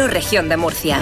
1 Región de Murcia.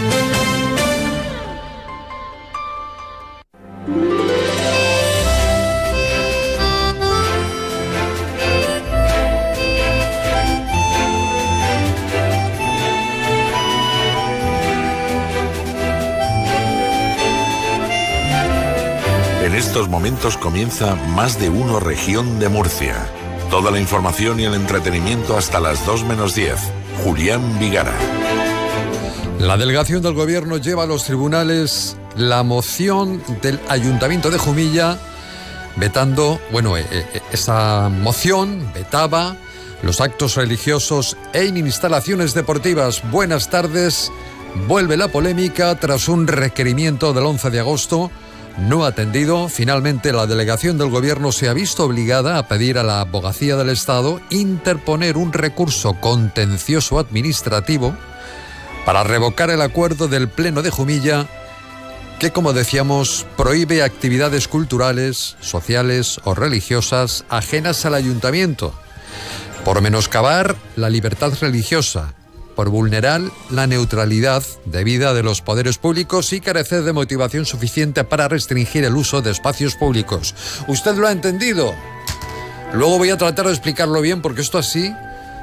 En estos momentos comienza Más de Uno Región de Murcia. Toda la información y el entretenimiento hasta las 2 menos 10. Julián Vigara. La delegación del Gobierno lleva a los tribunales la moción del Ayuntamiento de Jumilla vetando, esa moción vetaba los actos religiosos en instalaciones deportivas. Buenas tardes. Vuelve la polémica tras un requerimiento del 11 de agosto no atendido. Finalmente, la delegación del Gobierno se ha visto obligada a pedir a la Abogacía del Estado interponer un recurso contencioso administrativo para revocar el acuerdo del Pleno de Jumilla que, como decíamos, prohíbe actividades culturales, sociales o religiosas ajenas al Ayuntamiento, por menoscabar la libertad religiosa, por vulnerar la neutralidad debida de los poderes públicos y carecer de motivación suficiente para restringir el uso de espacios públicos. ¿Usted lo ha entendido? Luego voy a tratar de explicarlo bien, porque esto así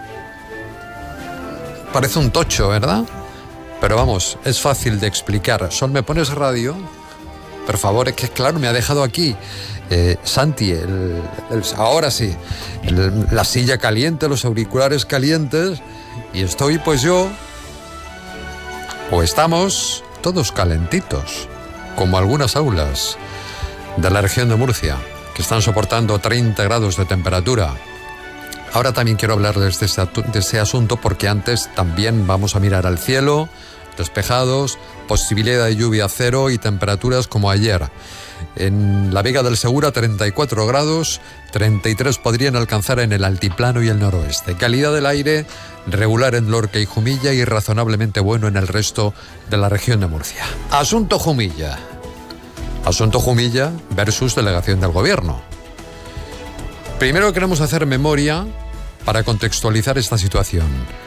parece un tocho, ¿verdad? Pero vamos, es fácil de explicar. Sol, ¿me pones radio? Por favor, es que claro, me ha dejado aquí Santi, ahora sí, la silla caliente, los auriculares calientes. Y estoy estamos todos calentitos, como algunas aulas de la región de Murcia, que están soportando 30 grados de temperatura. Ahora también quiero hablarles de este asunto, porque antes también vamos a mirar al cielo, despejados, posibilidad de lluvia cero y temperaturas como ayer. En la Vega del Segura 34 grados, 33 podrían alcanzar en el altiplano y el noroeste. Calidad del aire regular en Lorca y Jumilla y razonablemente bueno en el resto de la región de Murcia. Asunto Jumilla. Asunto Jumilla versus delegación del Gobierno. Primero queremos hacer memoria para contextualizar esta situación.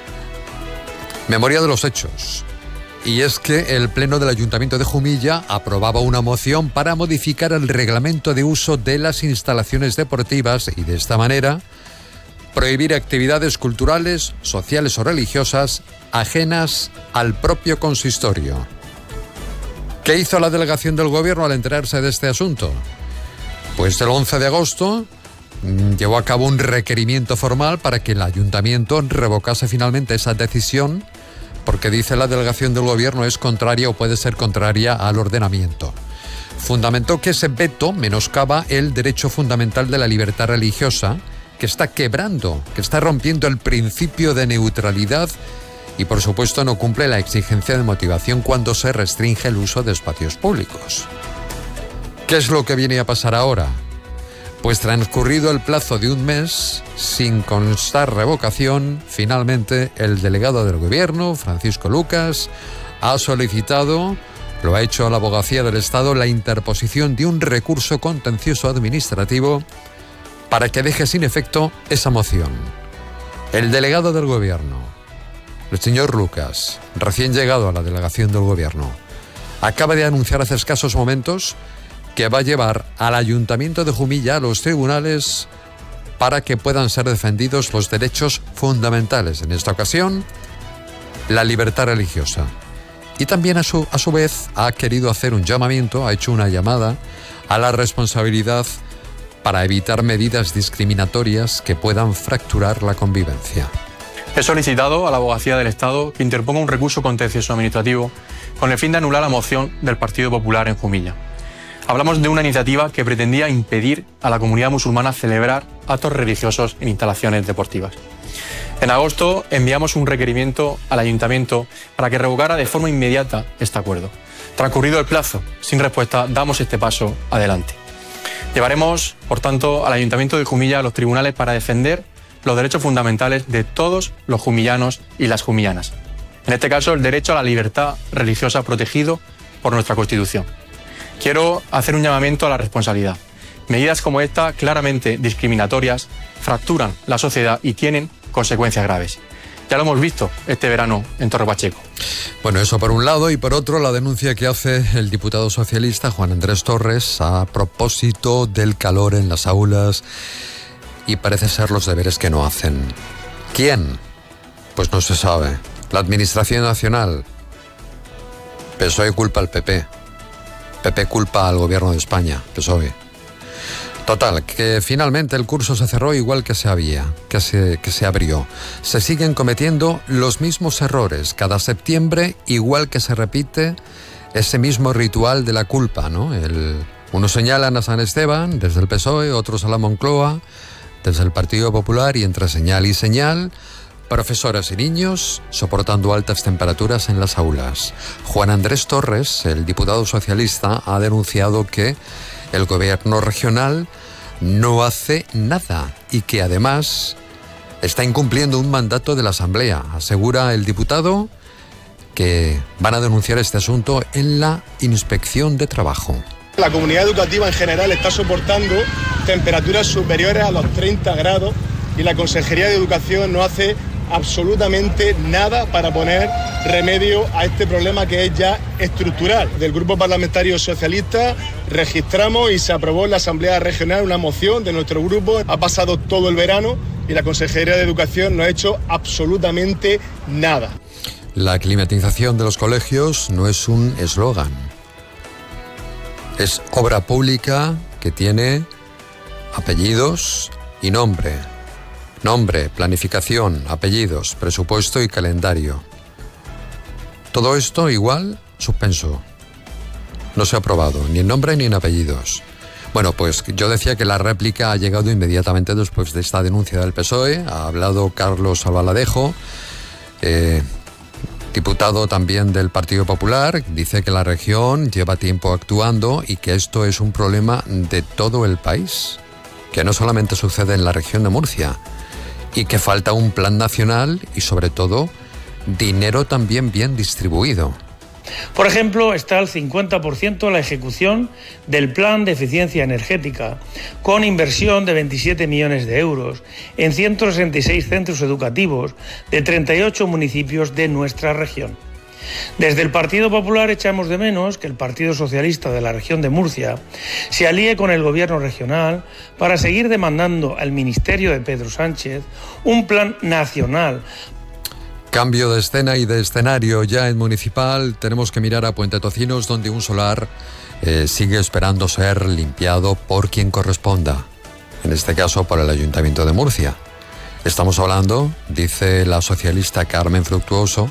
Memoria de los hechos. Y es que el Pleno del Ayuntamiento de Jumilla aprobaba una moción para modificar el reglamento de uso de las instalaciones deportivas y de esta manera prohibir actividades culturales, sociales o religiosas ajenas al propio consistorio. ¿Qué hizo la delegación del Gobierno al enterarse de este asunto? Pues el 11 de agosto llevó a cabo un requerimiento formal para que el Ayuntamiento revocase finalmente esa decisión, porque dice la delegación del Gobierno es contraria o puede ser contraria al ordenamiento. Fundamentó que ese veto menoscaba el derecho fundamental de la libertad religiosa, que está quebrando, que está rompiendo el principio de neutralidad y, por supuesto, no cumple la exigencia de motivación cuando se restringe el uso de espacios públicos. ¿Qué es lo que viene a pasar ahora? Pues transcurrido el plazo de un mes, sin constar revocación, finalmente el delegado del Gobierno, Francisco Lucas, ha solicitado, lo ha hecho a la Abogacía del Estado, la interposición de un recurso contencioso administrativo para que deje sin efecto esa moción. El delegado del Gobierno, el señor Lucas, recién llegado a la delegación del Gobierno, acaba de anunciar hace escasos momentos que va a llevar al Ayuntamiento de Jumilla a los tribunales para que puedan ser defendidos los derechos fundamentales. En esta ocasión, la libertad religiosa. Y también a su vez ha querido hacer un llamamiento, ha hecho una llamada a la responsabilidad para evitar medidas discriminatorias que puedan fracturar la convivencia. He solicitado a la Abogacía del Estado que interponga un recurso contencioso administrativo con el fin de anular la moción del Partido Popular en Jumilla. Hablamos de una iniciativa que pretendía impedir a la comunidad musulmana celebrar actos religiosos en instalaciones deportivas. En agosto enviamos un requerimiento al Ayuntamiento para que revocara de forma inmediata este acuerdo. Transcurrido el plazo, sin respuesta, damos este paso adelante. Llevaremos, por tanto, al Ayuntamiento de Jumilla a los tribunales para defender los derechos fundamentales de todos los jumillanos y las jumillanas. En este caso, el derecho a la libertad religiosa protegido por nuestra Constitución. Quiero hacer un llamamiento a la responsabilidad. Medidas como esta, claramente discriminatorias, fracturan la sociedad y tienen consecuencias graves. Ya lo hemos visto este verano en Torre Pacheco. Bueno, eso por un lado, y por otro la denuncia que hace el diputado socialista Juan Andrés Torres a propósito del calor en las aulas y parece ser los deberes que no hacen. ¿Quién? Pues no se sabe. La Administración Nacional. PSOE culpa al PP. PP culpa al Gobierno de España. PSOE. Total, que finalmente el curso se cerró igual que se abrió. Se siguen cometiendo los mismos errores. Cada septiembre, igual que se repite ese mismo ritual de la culpa, ¿no? Unos señalan a San Esteban desde el PSOE, otros a la Moncloa desde el Partido Popular, y entre señal y señal, profesores y niños soportando altas temperaturas en las aulas. Juan Andrés Torres, el diputado socialista, ha denunciado que el gobierno regional no hace nada y que además está incumpliendo un mandato de la Asamblea. Asegura el diputado que van a denunciar este asunto en la Inspección de Trabajo. La comunidad educativa en general está soportando temperaturas superiores a los 30 grados y la Consejería de Educación no hace absolutamente nada para poner remedio a este problema que es ya estructural. Del Grupo Parlamentario Socialista registramos y se aprobó en la Asamblea Regional una moción de nuestro grupo. Ha pasado todo el verano y la Consejería de Educación no ha hecho absolutamente nada. La climatización de los colegios no es un eslogan. Es obra pública que tiene apellidos y nombre. Nombre, planificación, apellidos, presupuesto y calendario. Todo esto igual suspenso. No se ha aprobado ni en nombre ni en apellidos. Bueno, pues yo decía que la réplica ha llegado inmediatamente después de esta denuncia del PSOE. Ha hablado Carlos Albaladejo, diputado también del Partido Popular. Dice que la región lleva tiempo actuando y que esto es un problema de todo el país, que no solamente sucede en la región de Murcia, y que falta un plan nacional y, sobre todo, dinero también bien distribuido. Por ejemplo, está al 50% la ejecución del Plan de Eficiencia Energética, con inversión de 27 millones de euros en 166 centros educativos de 38 municipios de nuestra región. Desde el Partido Popular echamos de menos que el Partido Socialista de la región de Murcia se alíe con el Gobierno regional para seguir demandando al Ministerio de Pedro Sánchez un plan nacional. Cambio de escena y de escenario ya en municipal. Tenemos que mirar a Puente Tocinos, donde un solar sigue esperando ser limpiado por quien corresponda, en este caso por el Ayuntamiento de Murcia. Estamos hablando, dice la socialista Carmen Fructuoso,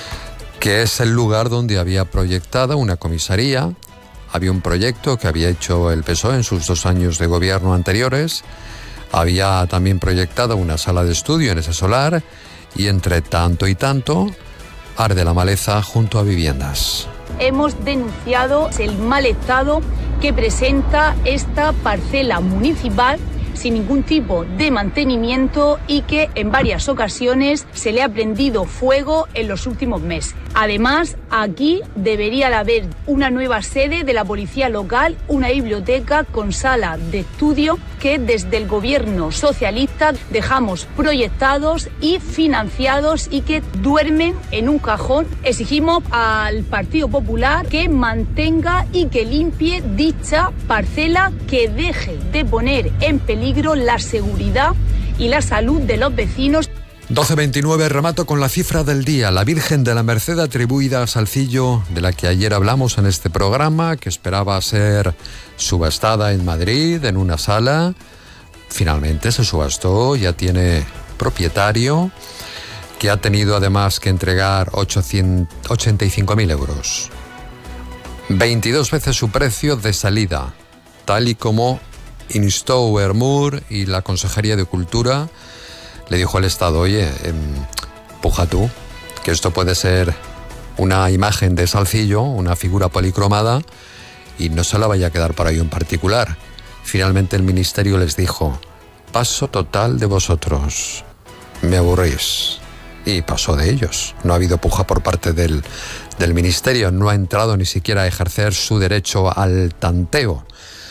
que es el lugar donde había proyectada una comisaría. Había un proyecto que había hecho el PSOE en sus 2 años de gobierno anteriores. Había también proyectada una sala de estudio en ese solar y entre tanto y tanto arde la maleza junto a viviendas. Hemos denunciado el mal estado que presenta esta parcela municipal sin ningún tipo de mantenimiento y que en varias ocasiones se le ha prendido fuego en los últimos meses. Además, aquí debería de haber una nueva sede de la policía local, una biblioteca con sala de estudio que desde el gobierno socialista dejamos proyectados y financiados y que duermen en un cajón. Exigimos al Partido Popular que mantenga y que limpie dicha parcela, que deje de poner en peligro la seguridad y la salud de los vecinos. 12:29, remato con la cifra del día. La Virgen de la Merced atribuida a Salcillo, de la que ayer hablamos en este programa, que esperaba ser subastada en Madrid, en una sala, finalmente se subastó, ya tiene propietario, que ha tenido además que entregar 85.000 euros. 22 veces su precio de salida, tal y como instó Ermur y la Consejería de Cultura. Le dijo al Estado, oye, puja tú, que esto puede ser una imagen de Salcillo, una figura policromada, y no se la vaya a quedar por ahí un particular. Finalmente el Ministerio les dijo, paso total de vosotros, me aburrís. Y pasó de ellos. No ha habido puja por parte del Ministerio, no ha entrado ni siquiera a ejercer su derecho al tanteo.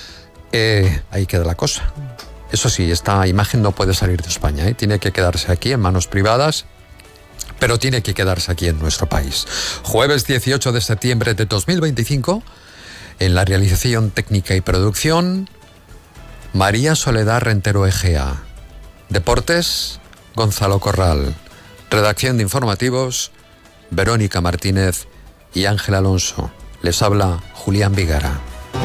Ahí queda la cosa. Eso sí, esta imagen no puede salir de España, tiene que quedarse aquí en manos privadas pero tiene que quedarse aquí en nuestro país. Jueves 18 de septiembre de 2025, en la realización técnica y producción, María Soledad Rentero Egea. Deportes, Gonzalo Corral. Redacción de informativos, Verónica Martínez y Ángel Alonso. Les habla Julián Vigara.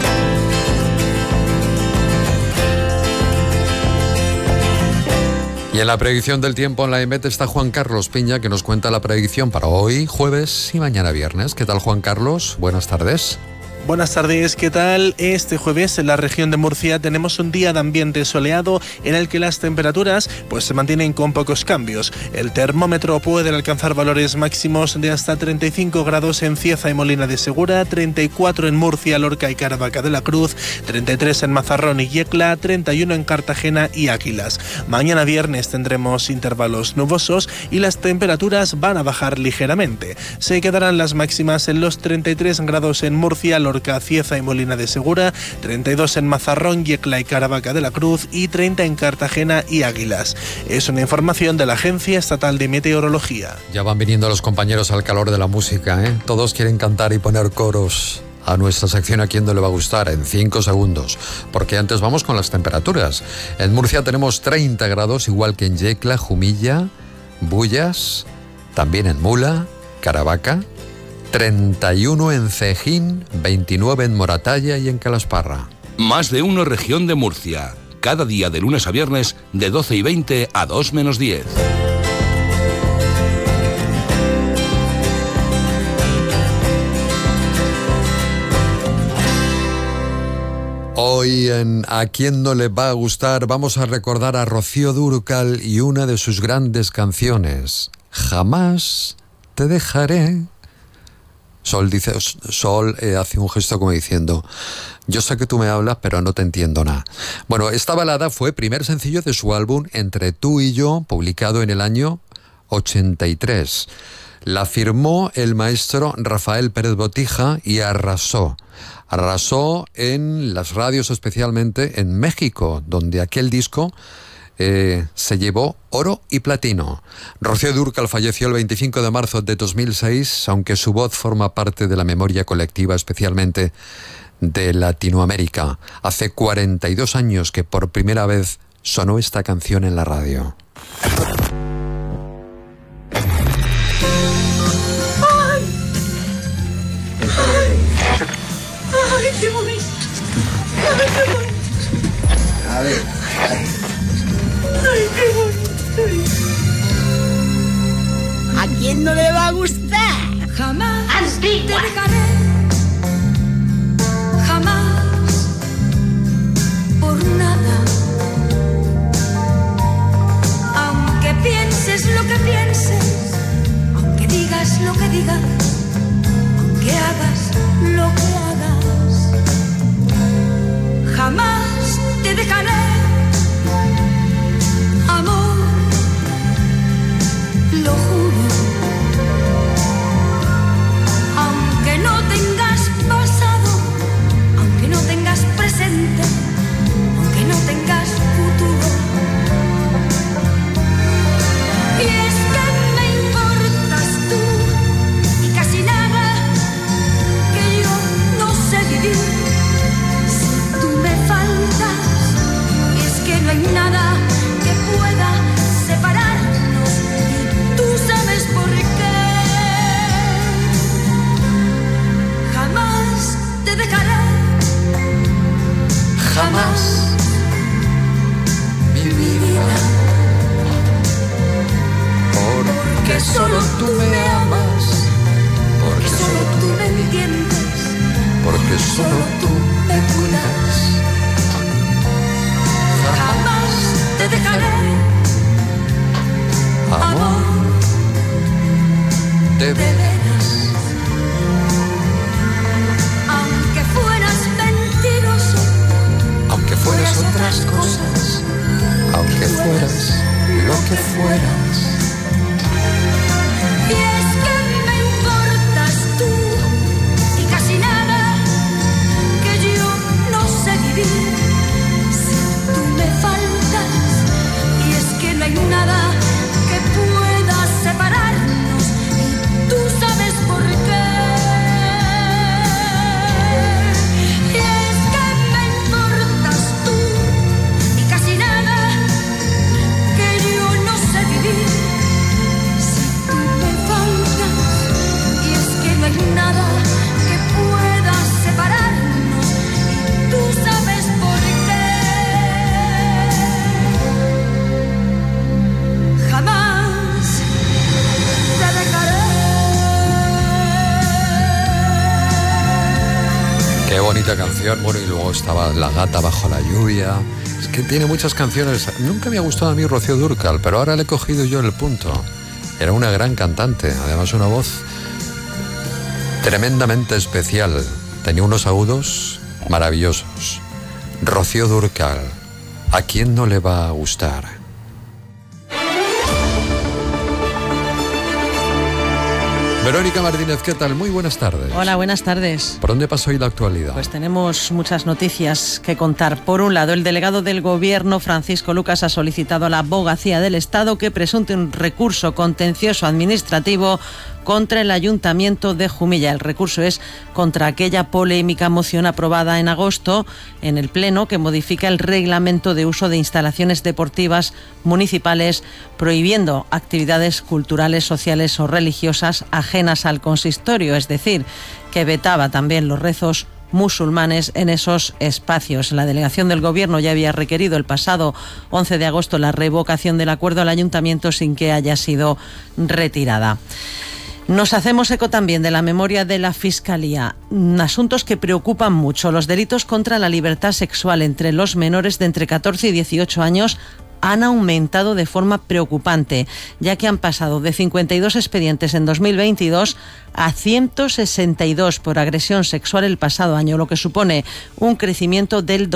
Y en la predicción del tiempo en la EMET está Juan Carlos Piña, que nos cuenta la predicción para hoy, jueves y mañana viernes. ¿Qué tal, Juan Carlos? Buenas tardes. Buenas tardes, ¿qué tal? Este jueves en la región de Murcia tenemos un día de ambiente soleado en el que las temperaturas se mantienen con pocos cambios. El termómetro puede alcanzar valores máximos de hasta 35 grados en Cieza y Molina de Segura, 34 en Murcia, Lorca y Caravaca de la Cruz, 33 en Mazarrón y Yecla, 31 en Cartagena y Águilas. Mañana viernes tendremos intervalos nubosos y las temperaturas van a bajar ligeramente. Se quedarán las máximas en los 33 grados en Murcia, Lorca, Cieza y Molina de Segura, 32 en Mazarrón, Yecla y Caravaca de la Cruz y 30 en Cartagena y Águilas. Es una información de la Agencia Estatal de Meteorología. Ya van viniendo los compañeros al calor de la música, ¿eh? Todos quieren cantar y poner coros a nuestra sección A Quién No Le Va a Gustar en 5 segundos, porque antes vamos con las temperaturas. En Murcia tenemos 30 grados, igual que en Yecla, Jumilla, Bullas, también en Mula, Caravaca, 31 en Cejín, 29 en Moratalla y en Calasparra. Más de uno región de Murcia. Cada día de lunes a viernes de 12:20 a 2 menos 10. Hoy en A Quién No Le Va a Gustar vamos a recordar a Rocío Dúrcal y una de sus grandes canciones, Jamás te dejaré. Sol hace un gesto como diciendo, yo sé que tú me hablas, pero no te entiendo nada. Bueno, esta balada fue primer sencillo de su álbum Entre tú y yo, publicado en el año 83. La firmó el maestro Rafael Pérez Botija y arrasó. Arrasó en las radios, especialmente en México, donde aquel disco se llevó oro y platino. Rocío Dúrcal falleció el 25 de marzo de 2006, aunque su voz forma parte de la memoria colectiva, especialmente de Latinoamérica. Hace 42 años que por primera vez sonó esta canción en la radio. ¡Ay, qué bonito! ¡Ay, qué bonito! A ver. ¡Ay, qué bonito! ¿A quién no le va a gustar? Jamás te dejaré, jamás, por nada. Aunque pienses lo que pienses, aunque digas lo que digas, aunque hagas lo que hagas, jamás te dejaré. Amor, lo juro. Aunque no tengas pasado, aunque no tengas presente, aunque no tengas futuro. Y es que me importas tú y casi nada, que yo no sé vivir si tú me faltas. Y es que no hay nada que pueda separarnos y tú sabes por qué. Jamás te dejaré, Jamás, mi vida, porque solo tú me amas, porque solo tú me entiendes, porque solo tú me cuidas. jamás te dejaré, Amor, de veras. Aunque fueras mentiroso, aunque fueras otras cosas, aunque fueras lo que fueras. y es que me importas tú y casi nada, que yo no sé vivir si tú me faltas. Y es que no hay nada que pueda separarnos bonita canción. Bueno, y luego estaba La gata bajo la lluvia. Es que tiene muchas canciones. Nunca me ha gustado a mí Rocío Dúrcal, pero ahora le he cogido yo el punto. Era una gran cantante, además una voz tremendamente especial. Tenía unos agudos maravillosos. Rocío Dúrcal, ¿a quién no le va a gustar? Verónica Martínez, ¿qué tal? Muy buenas tardes. Hola, buenas tardes. ¿Por dónde pasó hoy la actualidad? Pues tenemos muchas noticias que contar. Por un lado, el delegado del Gobierno, Francisco Lucas, ha solicitado a la Abogacía del Estado que presente un recurso contencioso administrativo contra el Ayuntamiento de Jumilla. El recurso es contra aquella polémica moción aprobada en agosto en el Pleno que modifica el reglamento de uso de instalaciones deportivas municipales, prohibiendo actividades culturales, sociales o religiosas ajenas al consistorio, es decir, que vetaba también los rezos musulmanes en esos espacios. La delegación del Gobierno ya había requerido el pasado 11 de agosto la revocación del acuerdo al Ayuntamiento sin que haya sido retirada. Nos hacemos eco también de la memoria de la Fiscalía. Asuntos que preocupan mucho. Los delitos contra la libertad sexual entre los menores de entre 14 y 18 años han aumentado de forma preocupante, ya que han pasado de 52 expedientes en 2022 a 162 por agresión sexual el pasado año, lo que supone un crecimiento del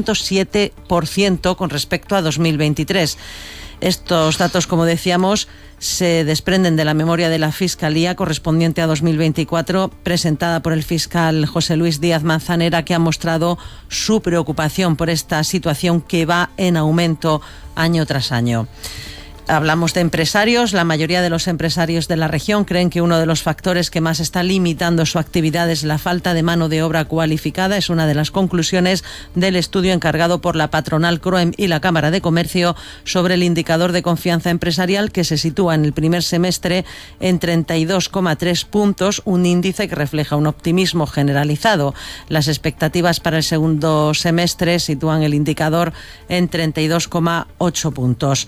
207% con respecto a 2023. Estos datos, como decíamos, se desprenden de la memoria de la Fiscalía correspondiente a 2024, presentada por el fiscal José Luis Díaz Manzanera, que ha mostrado su preocupación por esta situación que va en aumento año tras año. Hablamos de empresarios. La mayoría de los empresarios de la región creen que uno de los factores que más está limitando su actividad es la falta de mano de obra cualificada. Es una de las conclusiones del estudio encargado por la patronal CROEM y la Cámara de Comercio sobre el indicador de confianza empresarial, que se sitúa en el primer semestre en 32,3 puntos, un índice que refleja un optimismo generalizado. Las expectativas para el segundo semestre sitúan el indicador en 32,8 puntos.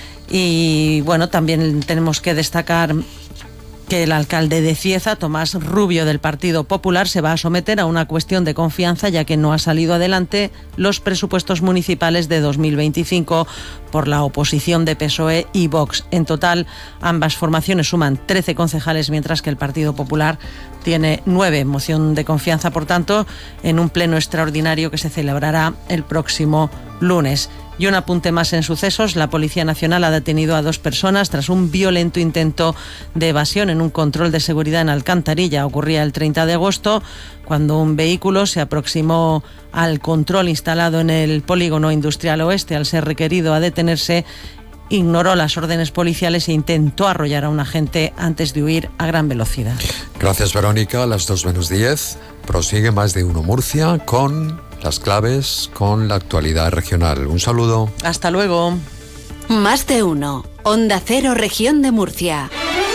Y bueno, también tenemos que destacar que el alcalde de Cieza, Tomás Rubio, del Partido Popular, se va a someter a una cuestión de confianza, ya que no ha salido adelante los presupuestos municipales de 2025 por la oposición de PSOE y Vox. En total, ambas formaciones suman 13 concejales, mientras que el Partido Popular tiene 9. Moción de confianza, por tanto, en un pleno extraordinario que se celebrará el próximo lunes. Y un apunte más en sucesos. La Policía Nacional ha detenido a 2 personas tras un violento intento de evasión en un control de seguridad en Alcantarilla. Ocurría el 30 de agosto, cuando un vehículo se aproximó al control instalado en el Polígono Industrial Oeste. Al ser requerido a detenerse, ignoró las órdenes policiales e intentó arrollar a un agente antes de huir a gran velocidad. Gracias, Verónica. A las 2:10 prosigue Más de Uno Murcia con las claves, con la actualidad regional. Un saludo. Hasta luego. Más de Uno. Onda Cero, Región de Murcia.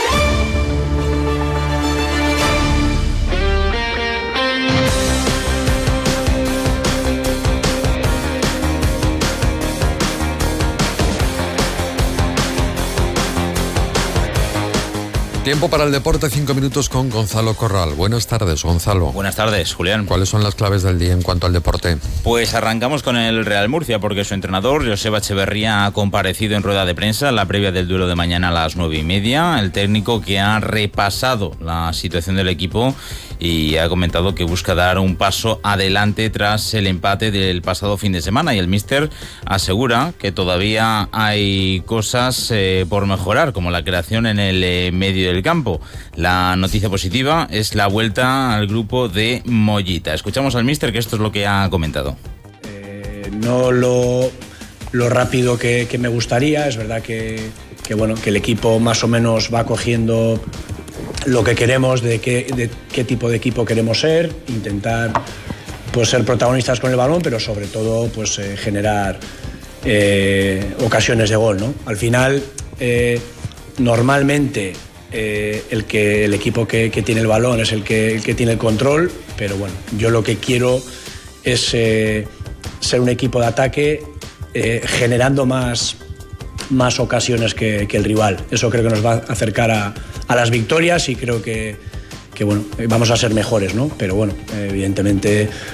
Tiempo para el deporte, 5 minutos con Gonzalo Corral. Buenas tardes, Gonzalo. Buenas tardes, Julián. ¿Cuáles son las claves del día en cuanto al deporte? Pues arrancamos con el Real Murcia, porque su entrenador, Joseba Echeverría, ha comparecido en rueda de prensa la previa del duelo de mañana a las 9:30. El técnico, que ha repasado la situación del equipo y ha comentado que busca dar un paso adelante tras el empate del pasado fin de semana, y el míster asegura que todavía hay cosas por mejorar, como la creación en el medio del campo. La noticia positiva es la vuelta al grupo de Mollita. Escuchamos al míster, que esto es lo que ha comentado. No lo rápido que me gustaría. Es verdad que el equipo más o menos va cogiendo lo que queremos, de qué tipo de equipo queremos ser, intentar pues ser protagonistas con el balón, pero sobre todo pues generar ocasiones de gol, ¿no? Al final, normalmente el equipo que tiene el balón es el que tiene el control, pero bueno, yo lo que quiero es ser un equipo de ataque generando más ocasiones que el rival. Eso creo que nos va a acercar a las victorias, y creo que bueno, vamos a ser mejores, ¿no? Pero bueno, evidentemente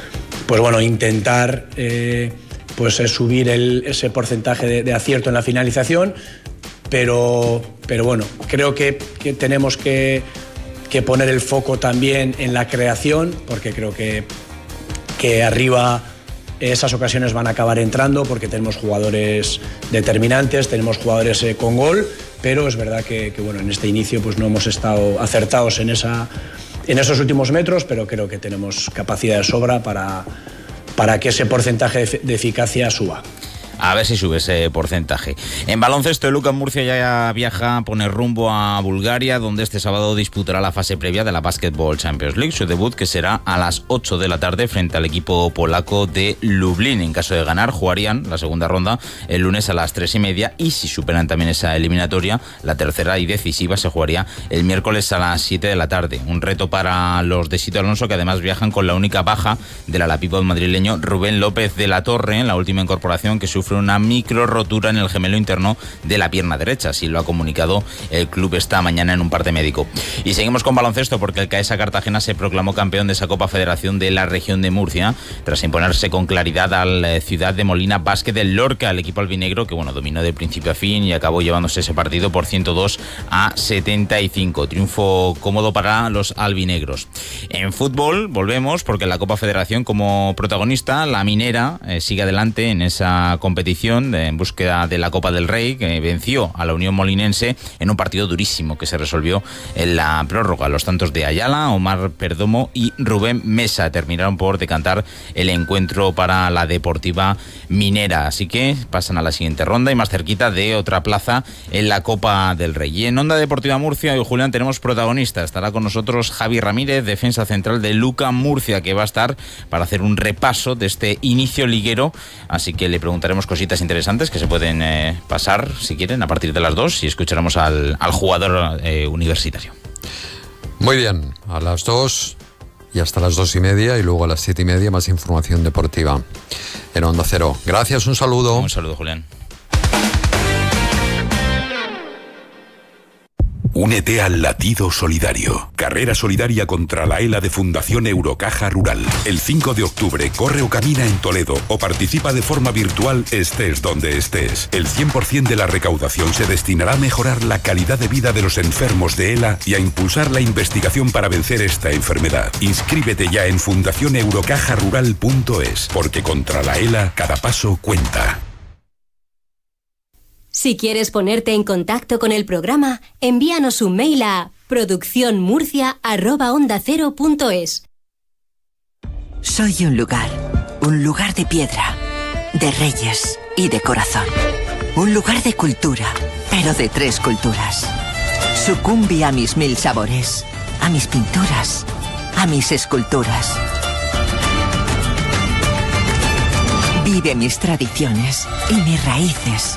pues bueno, intentar pues subir ese porcentaje de acierto en la finalización, pero bueno, creo que tenemos que poner el foco también en la creación, porque creo que arriba esas ocasiones van a acabar entrando, porque tenemos jugadores determinantes, tenemos jugadores con gol, pero es verdad que bueno, en este inicio pues no hemos estado acertados en esos últimos metros, pero creo que tenemos capacidad de sobra para que ese porcentaje de eficacia suba. A ver si sube ese porcentaje. En baloncesto, el Lucas Murcia ya viaja, pone rumbo a Bulgaria, donde este sábado disputará la fase previa de la Basketball Champions League, su debut, que será a las 8 de la tarde frente al equipo polaco de Lublin. En caso de ganar, jugarían la segunda ronda el lunes a las 3:30, y si superan también esa eliminatoria, la tercera y decisiva se jugaría el miércoles a las 7 de la tarde. Un reto para los de Sito Alonso, que además viajan con la única baja del ala-pívot madrileño Rubén López de la Torre, la última incorporación, que sufre una micro rotura en el gemelo interno de la pierna derecha. Así lo ha comunicado el club esta mañana en un parte médico. Y seguimos con baloncesto, porque el CAESA Cartagena se proclamó campeón de esa Copa Federación de la región de Murcia, tras imponerse con claridad al Ciudad de Molina Básquet del Lorca, el equipo albinegro, que bueno, dominó de principio a fin y acabó llevándose ese partido por 102-75. Triunfo cómodo para los albinegros. En fútbol volvemos, porque la Copa Federación, como protagonista, la Minera sigue adelante en esa competición en búsqueda de la Copa del Rey, que venció a la Unión Molinense en un partido durísimo que se resolvió en la prórroga. Los tantos de Ayala, Omar Perdomo y Rubén Mesa terminaron por decantar el encuentro para la Deportiva Minera. Así que pasan a la siguiente ronda y más cerquita de otra plaza en la Copa del Rey. Y en Onda Deportiva Murcia, hoy, Julián, tenemos protagonista. Estará con nosotros Javi Ramírez, defensa central de Luca Murcia, que va a estar para hacer un repaso de este inicio liguero. Así que le preguntaremos cositas interesantes que se pueden pasar, si quieren, a partir de las 2, y escucharemos al jugador universitario. Muy bien, a las 2 y hasta las 2:30, y luego a las 7:30 más información deportiva en Onda Cero. Gracias, un saludo. Un saludo, Julián. Únete al latido solidario. Carrera solidaria contra la ELA de Fundación Eurocaja Rural. El 5 de octubre corre o camina en Toledo o participa de forma virtual, estés donde estés. El 100% de la recaudación se destinará a mejorar la calidad de vida de los enfermos de ELA y a impulsar la investigación para vencer esta enfermedad. Inscríbete ya en fundacioneurocajarural.es, porque contra la ELA cada paso cuenta. Si quieres ponerte en contacto con el programa, envíanos un mail a produccionmurcia@ondacero.es. Soy un lugar de piedra, de reyes y de corazón. Un lugar de cultura, pero de 3 culturas. Sucumbe a mis 1000 sabores, a mis pinturas, a mis esculturas. Vive mis tradiciones y mis raíces.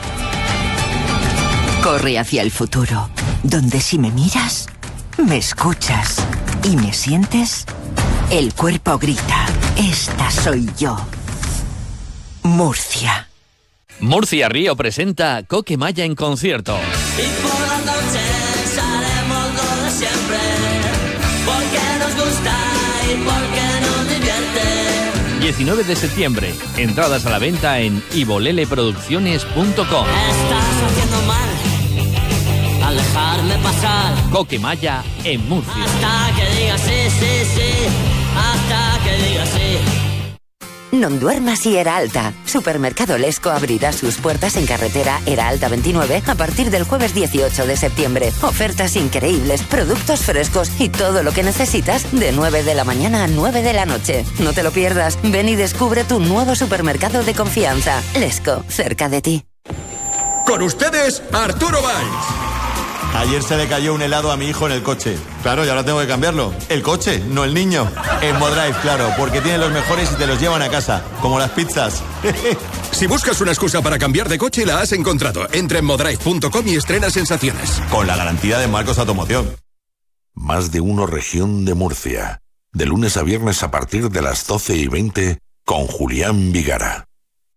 Corre hacia el futuro, donde si me miras, me escuchas y me sientes, el cuerpo grita, esta soy yo. Murcia. Murcia Río presenta Coque Maya en concierto. Y por la noche haremos lo de siempre, porque nos gusta y porque nos divierte. 19 de septiembre, entradas a la venta en iboleleproducciones.com. Estás haciendo mal al dejarme pasar. Coque Maya en Murcia. Hasta que digas sí, sí, sí, hasta que digas sí. Non duermas y Era Alta. Supermercado Lesco abrirá sus puertas en carretera Era Alta 29 a partir del jueves 18 de septiembre. Ofertas increíbles, productos frescos y todo lo que necesitas de 9 de la mañana a 9 de la noche. No te lo pierdas. Ven y descubre tu nuevo supermercado de confianza. Lesco, cerca de ti. Con ustedes, Arturo Valls. Ayer se le cayó un helado a mi hijo en el coche. Claro, y ahora tengo que cambiarlo. El coche, no el niño. En Modrive, claro, porque tienen los mejores y te los llevan a casa, como las pizzas. Si buscas una excusa para cambiar de coche, la has encontrado. Entra en modrive.com y estrena sensaciones. Con la garantía de Marcos Automoción. Más de uno región de Murcia. De lunes a viernes a partir de las 12:20 con Julián Vigara.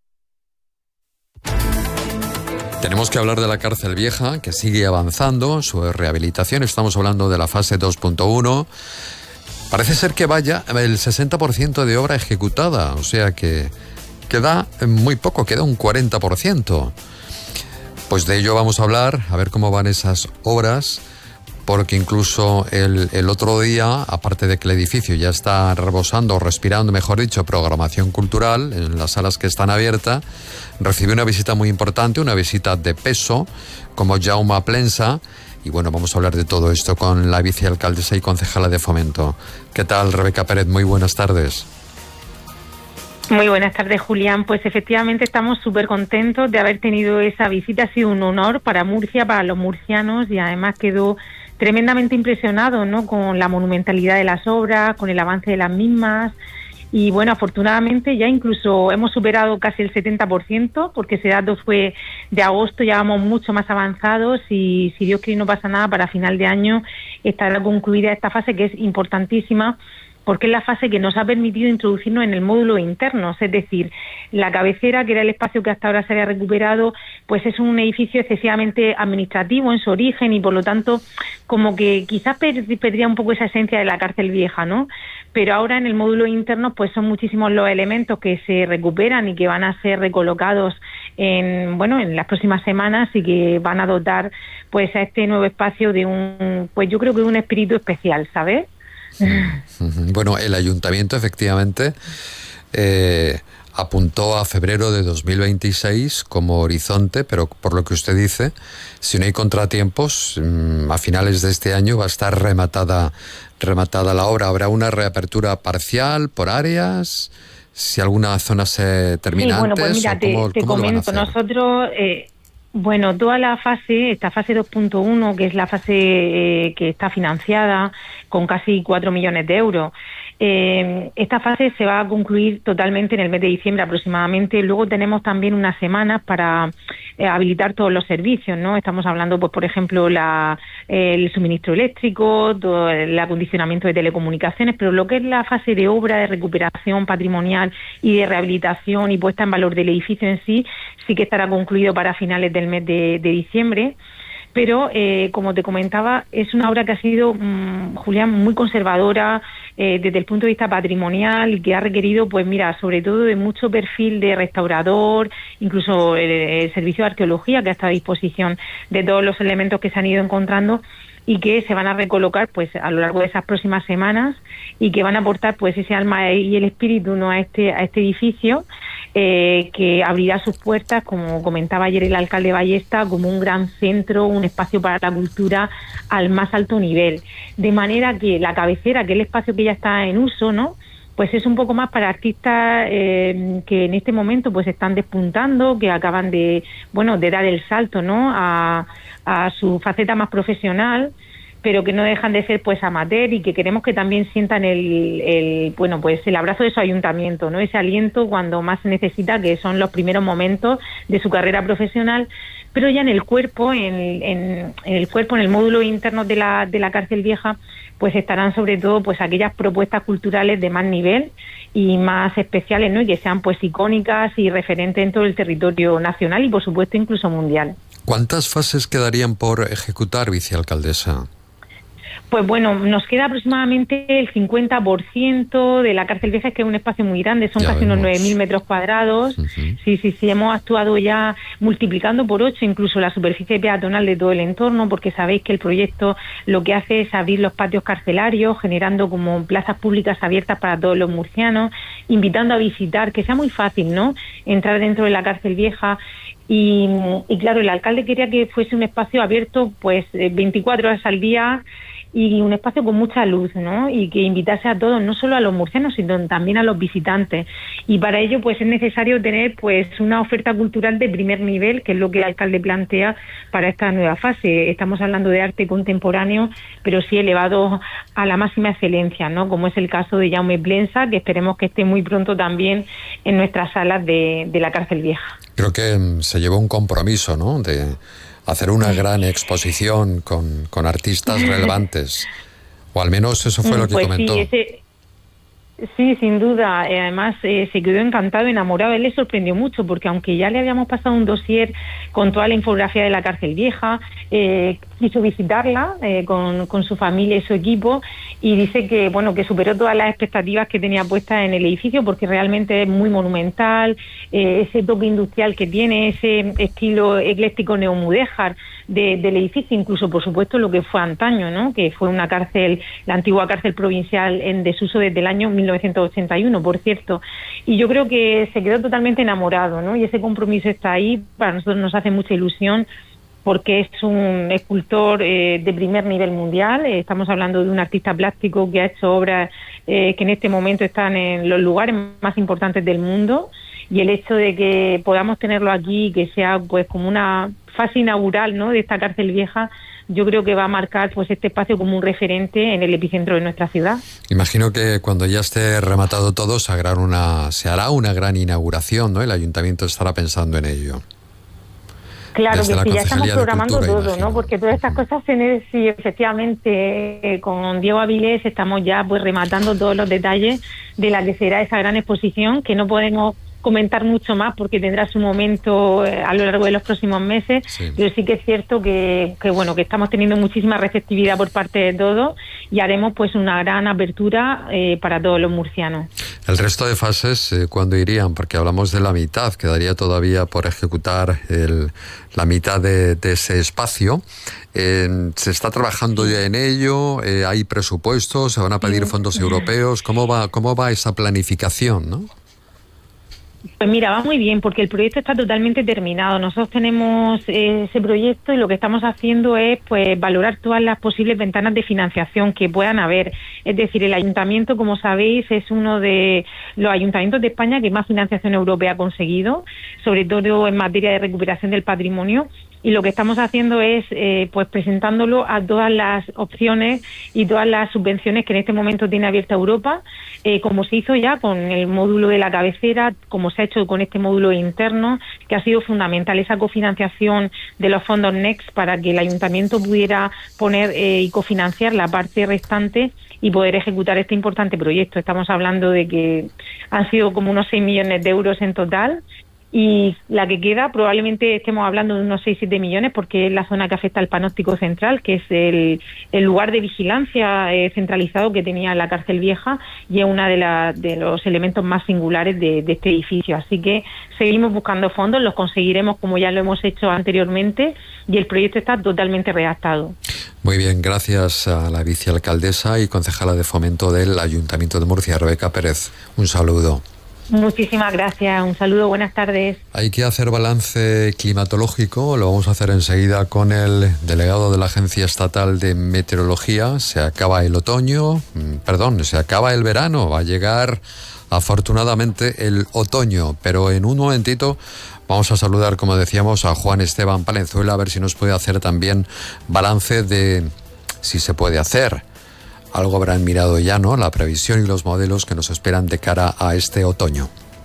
Tenemos que hablar de la cárcel vieja, que sigue avanzando su rehabilitación. Estamos hablando de la fase 2.1. Parece ser que vaya el 60% de obra ejecutada, o sea que queda muy poco, queda un 40%. Pues de ello vamos a hablar, a ver cómo van esas obras, porque incluso el otro día, aparte de que el edificio ya está rebosando, o respirando, mejor dicho, programación cultural en las salas que están abiertas, recibió una visita muy importante, una visita de peso, como Jaume Plensa. Y bueno, vamos a hablar de todo esto con la vicealcaldesa y concejala de Fomento. ¿Qué tal, Rebeca Pérez? Muy buenas tardes. Muy buenas tardes, Julián. Pues efectivamente estamos súper contentos de haber tenido esa visita. Ha sido un honor para Murcia, para los murcianos, y además quedó tremendamente impresionado, ¿no?, con la monumentalidad de las obras, con el avance de las mismas. Y bueno, afortunadamente ya incluso hemos superado casi el 70%, porque ese dato fue de agosto, ya vamos mucho más avanzados y si Dios quiere no pasa nada, para final de año estará concluida esta fase, que es importantísima, porque es la fase que nos ha permitido introducirnos en el módulo interno, es decir, la cabecera, que era el espacio que hasta ahora se había recuperado, pues es un edificio excesivamente administrativo en su origen y por lo tanto como que quizás perdía un poco esa esencia de la cárcel vieja, ¿no? Pero ahora en el módulo interno pues son muchísimos los elementos que se recuperan y que van a ser recolocados en las próximas semanas y que van a dotar pues a este nuevo espacio de pues yo creo que de un espíritu especial, ¿sabes? Bueno, el ayuntamiento efectivamente apuntó a febrero de 2026 como horizonte, pero por lo que usted dice, si no hay contratiempos, a finales de este año va a estar rematada la obra. ¿Habrá una reapertura parcial por áreas? Si alguna zona se termina sí, bueno, antes, pues mira, te comento, nosotros... toda la fase, esta fase 2.1, que es la fase que está financiada con casi 4 millones de euros, esta fase se va a concluir totalmente en el mes de diciembre aproximadamente. Luego tenemos también unas semanas para habilitar todos los servicios, ¿no? Estamos hablando, pues por ejemplo, el suministro eléctrico, todo el acondicionamiento de telecomunicaciones, pero lo que es la fase de obra, de recuperación patrimonial y de rehabilitación y puesta en valor del edificio en sí que estará concluido para finales del mes de diciembre. Pero, como te comentaba, es una obra que ha sido, Julián, muy conservadora desde el punto de vista patrimonial y que ha requerido, pues mira, sobre todo de mucho perfil de restaurador, incluso el servicio de arqueología que ha estado a disposición de todos los elementos que se han ido encontrando y que se van a recolocar pues a lo largo de esas próximas semanas y que van a aportar pues ese alma y el espíritu, ¿no?, a este edificio, que abrirá sus puertas, como comentaba ayer el alcalde Ballesta, como un gran centro, un espacio para la cultura al más alto nivel. De manera que la cabecera, que es el espacio que ya está en uso, ¿no?, pues es un poco más para artistas que en este momento pues están despuntando, que acaban de dar el salto, ¿no?, a su faceta más profesional, pero que no dejan de ser pues amateur y que queremos que también sientan el abrazo de su ayuntamiento, ¿no?, ese aliento cuando más se necesita, que son los primeros momentos de su carrera profesional, pero ya en el cuerpo, en el módulo interno de la cárcel vieja, pues estarán sobre todo pues aquellas propuestas culturales de más nivel y más especiales, ¿no?, y que sean pues icónicas y referentes en todo el territorio nacional y por supuesto incluso mundial. ¿Cuántas fases quedarían por ejecutar, vicealcaldesa? Pues bueno, nos queda aproximadamente el 50% de la cárcel vieja, que es un espacio muy grande, son ya casi unos 9.000 metros cuadrados. Uh-huh. Sí, hemos actuado ya multiplicando por 8 incluso la superficie peatonal de todo el entorno, porque sabéis que el proyecto lo que hace es abrir los patios carcelarios, generando como plazas públicas abiertas para todos los murcianos, invitando a visitar, que sea muy fácil, ¿no?, entrar dentro de la cárcel vieja. Y claro, el alcalde quería que fuese un espacio abierto pues 24 horas al día y un espacio con mucha luz, ¿no?, y que invitase a todos, no solo a los murcianos, sino también a los visitantes. Y para ello pues es necesario tener pues una oferta cultural de primer nivel, que es lo que el alcalde plantea para esta nueva fase. Estamos hablando de arte contemporáneo, pero sí elevado a la máxima excelencia, ¿no?, como es el caso de Jaume Plensa, que esperemos que esté muy pronto también en nuestras salas de la cárcel vieja. Creo que se llevó un compromiso, ¿no?, de hacer una gran exposición con artistas relevantes, o al menos eso fue lo que comentó. Sí, sin duda. Además, se quedó encantado, enamorado. Él le sorprendió mucho porque aunque ya le habíamos pasado un dossier con toda la infografía de la cárcel vieja, quiso visitarla con su familia y su equipo y dice que bueno, que superó todas las expectativas que tenía puestas en el edificio, porque realmente es muy monumental, ese toque industrial que tiene, ese estilo ecléctico neomudéjar del edificio, incluso por supuesto lo que fue antaño, ¿no? Que fue una cárcel, la antigua cárcel provincial en desuso desde el año 1981, por cierto. Y yo creo que se quedó totalmente enamorado, ¿no? Y ese compromiso está ahí, para nosotros nos hace mucha ilusión, porque es un escultor de primer nivel mundial. Estamos hablando de un artista plástico que ha hecho obras que en este momento están en los lugares más importantes del mundo, y el hecho de que podamos tenerlo aquí, que sea pues como una fase inaugural, ¿no?, de esta cárcel vieja, yo creo que va a marcar pues este espacio como un referente en el epicentro de nuestra ciudad. Imagino que cuando ya esté rematado todo se hará una gran inauguración, ¿no? El ayuntamiento estará pensando en ello. Claro que sí, ya estamos programando Cultura, todo, ¿no? Porque todas estas cosas sí, efectivamente, con Diego Avilés estamos ya pues rematando todos los detalles de la que será esa gran exposición, que no podemos comentar mucho más porque tendrá su momento a lo largo de los próximos meses, pero sí que es cierto que bueno, que estamos teniendo muchísima receptividad por parte de todos y haremos pues una gran apertura para todos los murcianos. El resto de fases, ¿cuándo irían? Porque hablamos de la mitad, quedaría todavía por ejecutar la mitad de ese espacio. ¿Se está trabajando ya en ello? ¿Hay presupuestos? ¿Se van a pedir fondos europeos? ¿Cómo va esa planificación, no? Pues mira, va muy bien porque el proyecto está totalmente terminado. Nosotros tenemos ese proyecto y lo que estamos haciendo es pues valorar todas las posibles ventanas de financiación que puedan haber. Es decir, el ayuntamiento, como sabéis, es uno de los ayuntamientos de España que más financiación europea ha conseguido, sobre todo en materia de recuperación del patrimonio. Y lo que estamos haciendo es pues presentándolo a todas las opciones y todas las subvenciones que en este momento tiene abierta Europa, como se hizo ya con el módulo de la cabecera, como se ha hecho con este módulo interno, que ha sido fundamental, esa cofinanciación de los fondos Next para que el ayuntamiento pudiera poner y cofinanciar la parte restante y poder ejecutar este importante proyecto. Estamos hablando de que han sido como unos 6 millones de euros en total, y la que queda probablemente estemos hablando de unos 6-7 millones porque es la zona que afecta al panóptico central, que es el lugar de vigilancia centralizado que tenía la cárcel vieja y es uno de los elementos más singulares de este edificio. Así que seguimos buscando fondos, los conseguiremos como ya lo hemos hecho anteriormente y el proyecto está totalmente redactado. Muy bien, gracias a la vicealcaldesa y concejala de Fomento del Ayuntamiento de Murcia, Rebeca Pérez. Un saludo. Muchísimas gracias, un saludo, buenas tardes. Hay que hacer balance climatológico, lo vamos a hacer enseguida con el delegado de la Agencia Estatal de Meteorología. Se acaba el se acaba el verano, va a llegar afortunadamente el otoño, pero en un momentito vamos a saludar, como decíamos, a Juan Esteban Palenzuela, a ver si nos puede hacer también balance de si se puede hacer. Algo habrán mirado ya, ¿no? La previsión y los modelos que nos esperan de cara a este otoño.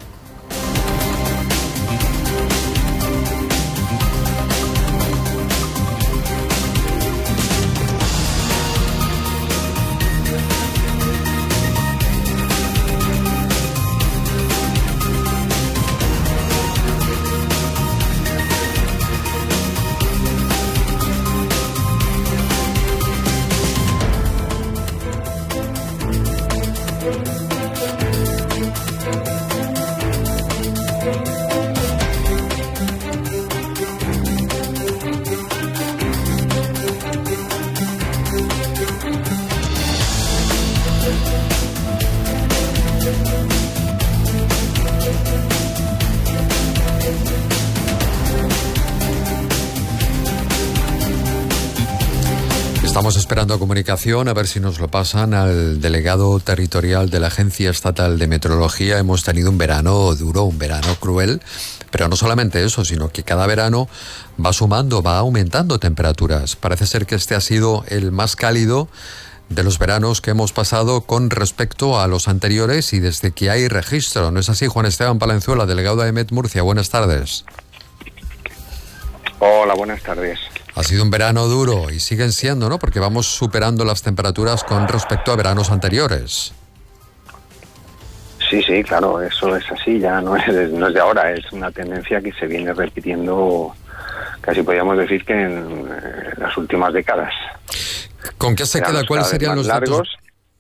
Estamos esperando comunicación, a ver si nos lo pasan al delegado territorial de la Agencia Estatal de Meteorología. Hemos tenido un verano duro, un verano cruel, pero no solamente eso, sino que cada verano va sumando, va aumentando temperaturas. Parece ser que este ha sido el más cálido de los veranos que hemos pasado con respecto a los anteriores y desde que hay registro. ¿No es así, Juan Esteban Palenzuela, delegado de AEMET Murcia? Buenas tardes. Hola, buenas tardes. Ha sido un verano duro y siguen siendo, ¿no? Porque vamos superando las temperaturas con respecto a veranos anteriores. Sí, claro, eso es así, ya no es de ahora, es una tendencia que se viene repitiendo, casi podríamos decir que en las últimas décadas. ¿Con qué se queda? ¿Cuáles serían los datos?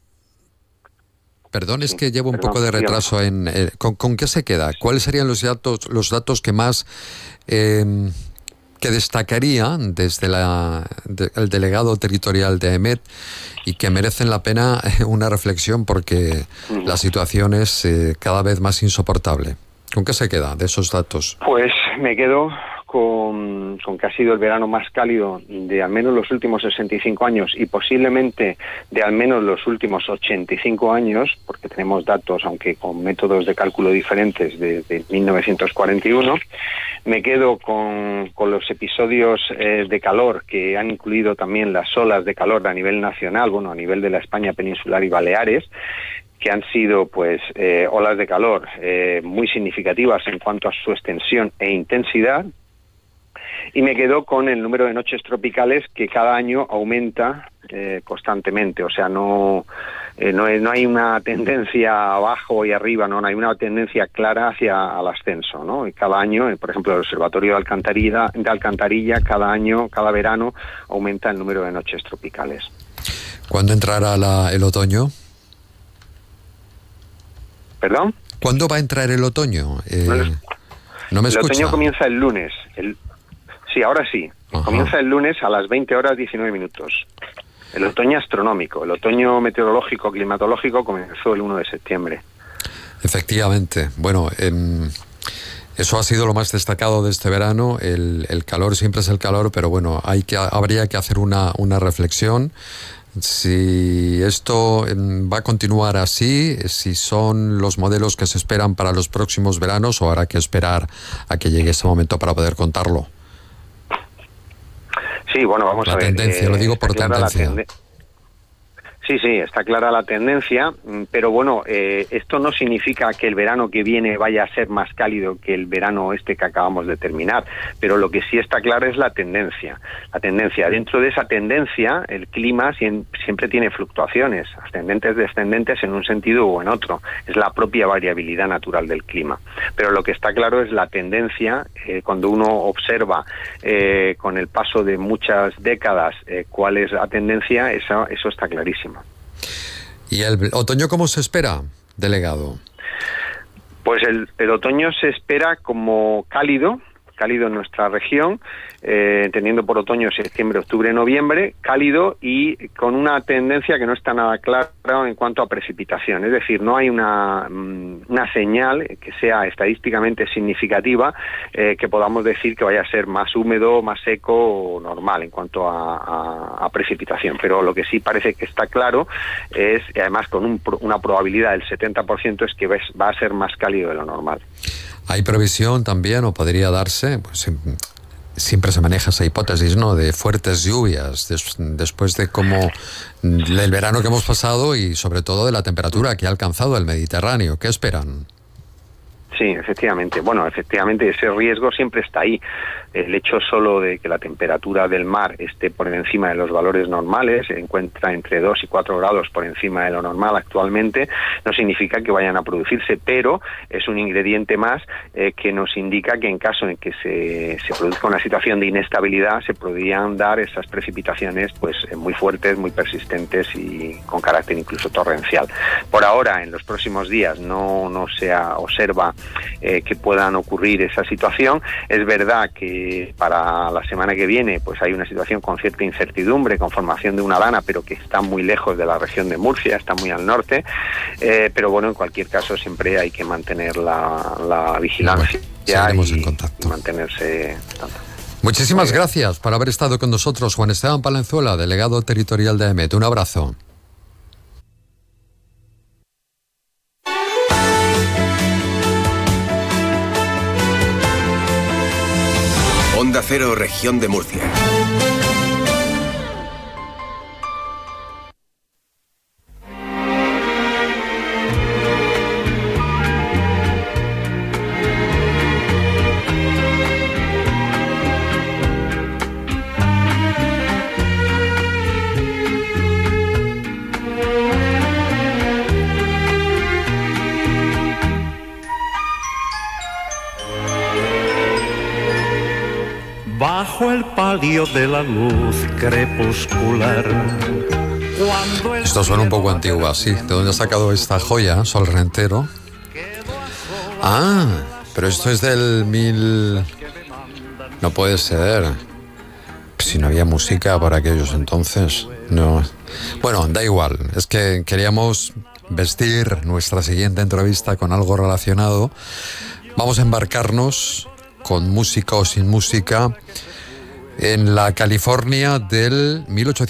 Perdón, es que llevo un poco de retraso en... ¿con qué se queda? ¿Cuáles serían los datos que más... que destacaría desde el delegado territorial de AEMET y que merecen la pena una reflexión porque la situación es cada vez más insoportable? ¿Con qué se queda de esos datos? Pues me quedo con que ha sido el verano más cálido de al menos los últimos 65 años y posiblemente de al menos los últimos 85 años, porque tenemos datos, aunque con métodos de cálculo diferentes, de 1941. Me quedo con los episodios de calor que han incluido también las olas de calor a nivel nacional, bueno, a nivel de la España peninsular y Baleares, que han sido pues olas de calor muy significativas en cuanto a su extensión e intensidad. Y me quedo con el número de noches tropicales que cada año aumenta constantemente, o sea, no hay una tendencia abajo y arriba, no hay una tendencia clara hacia el ascenso, ¿no? Y cada año, por ejemplo, el Observatorio de Alcantarilla, cada año, cada verano, aumenta el número de noches tropicales. ¿Cuándo entrará el otoño? ¿Perdón? ¿Cuándo va a entrar el otoño? ¿No me escucha? El otoño comienza el lunes. Sí, ahora sí. Ajá. Comienza el lunes a las 20:19. El otoño astronómico, el otoño meteorológico, climatológico, comenzó el 1 de septiembre. Efectivamente. Bueno, eso ha sido lo más destacado de este verano. El calor siempre es el calor, pero bueno, habría que hacer una reflexión. Si esto va a continuar así, si son los modelos que se esperan para los próximos veranos o habrá que esperar a que llegue ese momento para poder contarlo. Sí, bueno, vamos a ver. La tendencia, lo digo por tendencia. Sí, está clara la tendencia, pero bueno, esto no significa que el verano que viene vaya a ser más cálido que el verano que acabamos de terminar, pero lo que sí está claro es la tendencia. Dentro de esa tendencia, el clima siempre tiene fluctuaciones, ascendentes, descendentes en un sentido o en otro. Es la propia variabilidad natural del clima. Pero lo que está claro es la tendencia, cuando uno observa con el paso de muchas décadas cuál es la tendencia, eso está clarísimo. ¿Y el otoño cómo se espera, delegado? Pues el otoño se espera como cálido en nuestra región, entendiendo por otoño septiembre, octubre, noviembre, cálido y con una tendencia que no está nada clara en cuanto a precipitación. Es decir, no hay una señal que sea estadísticamente significativa que podamos decir que vaya a ser más húmedo, más seco o normal en cuanto a precipitación. Pero lo que sí parece que está claro es, y además con una probabilidad del 70%, es que va a ser más cálido de lo normal. ¿Hay previsión también, o podría darse, pues siempre se maneja esa hipótesis, ¿no?, de fuertes lluvias después de como el verano que hemos pasado y sobre todo de la temperatura que ha alcanzado el Mediterráneo? ¿Qué esperan? Sí, efectivamente. Bueno, efectivamente ese riesgo siempre está ahí. El hecho solo de que la temperatura del mar esté por encima de los valores normales, se encuentra entre 2 y 4 grados por encima de lo normal actualmente, no significa que vayan a producirse, pero es un ingrediente más que nos indica que en caso en que se produzca una situación de inestabilidad, se podrían dar esas precipitaciones pues muy fuertes, muy persistentes y con carácter incluso torrencial. Por ahora, en los próximos días, no se observa que puedan ocurrir esa situación. Es verdad que para la semana que viene pues hay una situación con cierta incertidumbre, con formación de una lana, pero que está muy lejos de la región de Murcia, está muy al norte, pero bueno, en cualquier caso siempre hay que mantener la vigilancia y mantenerse tanto. Muchísimas gracias por haber estado con nosotros, Juan Esteban Palenzuela, delegado territorial de AEMET. Un abrazo. Onda Cero, Región de Murcia. Bajo el palio de la luz crepuscular, Esto suena un poco antiguo, sí. ¿De dónde ha sacado esta joya, Sol Rentero? Ah, pero esto es del 1000... No puede ser. Si no había música para aquellos entonces. No. Bueno, da igual. Es que queríamos vestir nuestra siguiente entrevista con algo relacionado. Vamos a embarcarnos, con música o sin música, en la California del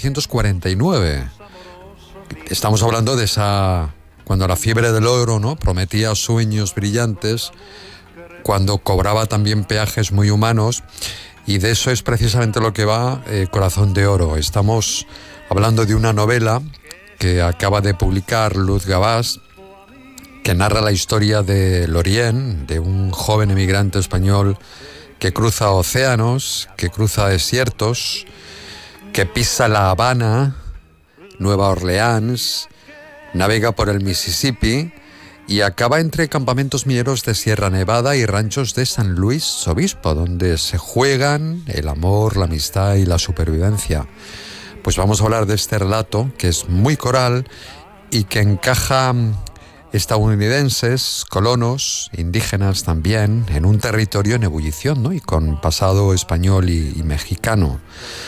1849. Estamos hablando de esa... Cuando la fiebre del oro, ¿no?, prometía sueños brillantes, cuando cobraba también peajes muy humanos, y de eso es precisamente lo que va Corazón de Oro. Estamos hablando de una novela que acaba de publicar Luz Gabás, que narra la historia de Lorien, de un joven emigrante español que cruza océanos, que cruza desiertos, que pisa La Habana, Nueva Orleans, navega por el Mississippi y acaba entre campamentos mineros de Sierra Nevada y ranchos de San Luis Obispo, donde se juegan el amor, la amistad y la supervivencia. Pues vamos a hablar de este relato, que es muy coral y que encaja estadounidenses, colonos, indígenas también, en un territorio en ebullición, ¿no?, y con pasado español y mexicano.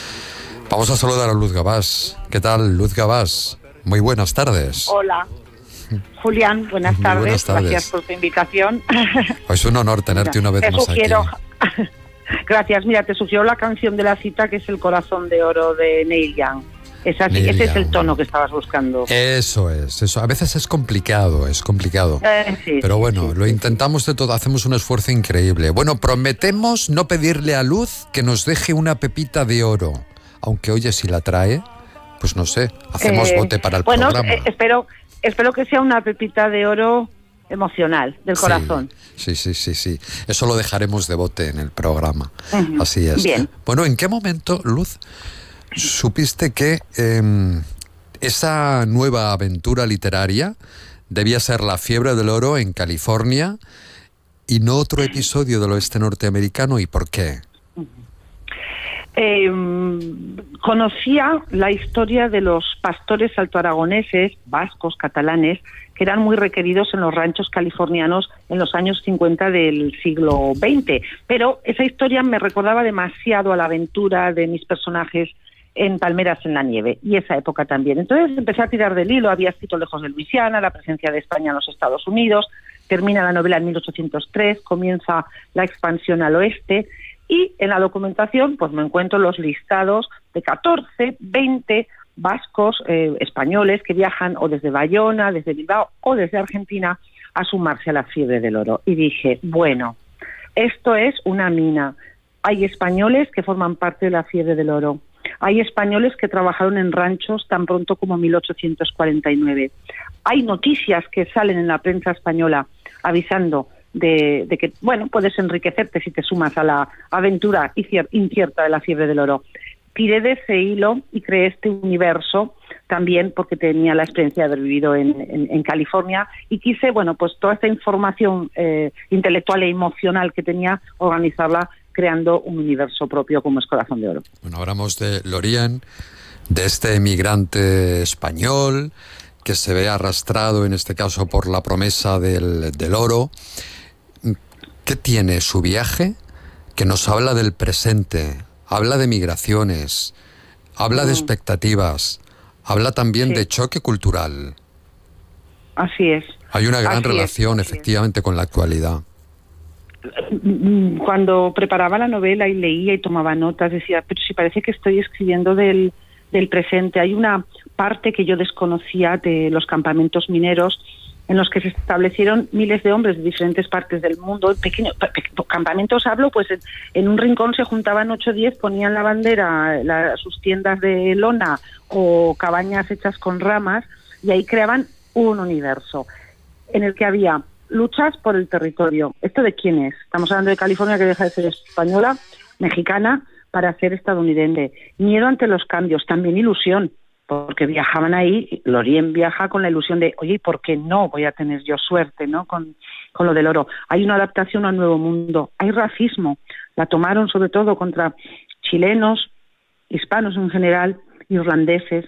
Vamos a saludar a Luz Gabás. ¿Qué tal, Luz Gabás? Muy buenas tardes. Hola, Julián, buenas tardes. Buenas tardes. Gracias por tu invitación. Es un honor tenerte una vez más aquí. Gracias, mira, te sugiero la canción de la cita, que es El Corazón de Oro de Neil Young. Ese es el tono que estabas buscando. Eso es, eso. A veces es complicado. Sí, pero bueno, lo intentamos de todo, hacemos un esfuerzo increíble. Bueno, prometemos no pedirle a Luz que nos deje una pepita de oro. Aunque, oye, si la trae, pues no sé, hacemos bote para el programa. Espero que sea una pepita de oro emocional, del corazón. Sí. Eso lo dejaremos de bote en el programa. Uh-huh. Así es. Bien. Bueno, ¿en qué momento, Luz, supiste que esa nueva aventura literaria debía ser La fiebre del oro en California y no otro episodio del oeste norteamericano? ¿Y por qué? Conocía la historia de los pastores altoaragoneses, vascos, catalanes, que eran muy requeridos en los ranchos californianos en los años 50 del siglo XX. Pero esa historia me recordaba demasiado a la aventura de mis personajes en Palmeras en la nieve, y esa época también. Entonces empecé a tirar del hilo. Había escrito Lejos de Luisiana, la presencia de España en los Estados Unidos, termina la novela en 1803, comienza la expansión al oeste, y en la documentación pues me encuentro los listados de 14, 20 vascos españoles que viajan o desde Bayona, desde Bilbao o desde Argentina a sumarse a la fiebre del oro. Y dije, bueno, esto es una mina. Hay españoles que forman parte de la fiebre del oro. Hay españoles que trabajaron en ranchos tan pronto como 1849. Hay noticias que salen en la prensa española avisando de que, bueno, puedes enriquecerte si te sumas a la aventura incierta de la fiebre del oro. Tiré de ese hilo y creé este universo también porque tenía la experiencia de haber vivido en California y quise, bueno, pues toda esta información intelectual e emocional que tenía, organizarla creando un universo propio como es Corazón de Oro. Bueno, hablamos de Lorien, de este emigrante español que se ve arrastrado en este caso por la promesa del oro. ¿Qué tiene su viaje? Que nos habla del presente, habla de migraciones, habla de expectativas, habla también de choque cultural. Así es. Hay una gran relación, efectivamente, con la actualidad. Cuando preparaba la novela y leía y tomaba notas, decía, pero si parece que estoy escribiendo del presente. Hay una parte que yo desconocía de los campamentos mineros en los que se establecieron miles de hombres de diferentes partes del mundo, pequeños campamentos, hablo, pues en un rincón se juntaban 8 o 10, ponían la bandera, sus tiendas de lona o cabañas hechas con ramas, y ahí creaban un universo en el que había luchas por el territorio. ¿Esto de quién es? Estamos hablando de California, que deja de ser española, mexicana, para ser estadounidense. Miedo ante los cambios, también ilusión, porque viajaban ahí. Lorien viaja con la ilusión de, oye, ¿y por qué no voy a tener yo suerte, ¿no?, con lo del oro? Hay una adaptación al nuevo mundo. Hay racismo. La tomaron sobre todo contra chilenos, hispanos en general, irlandeses.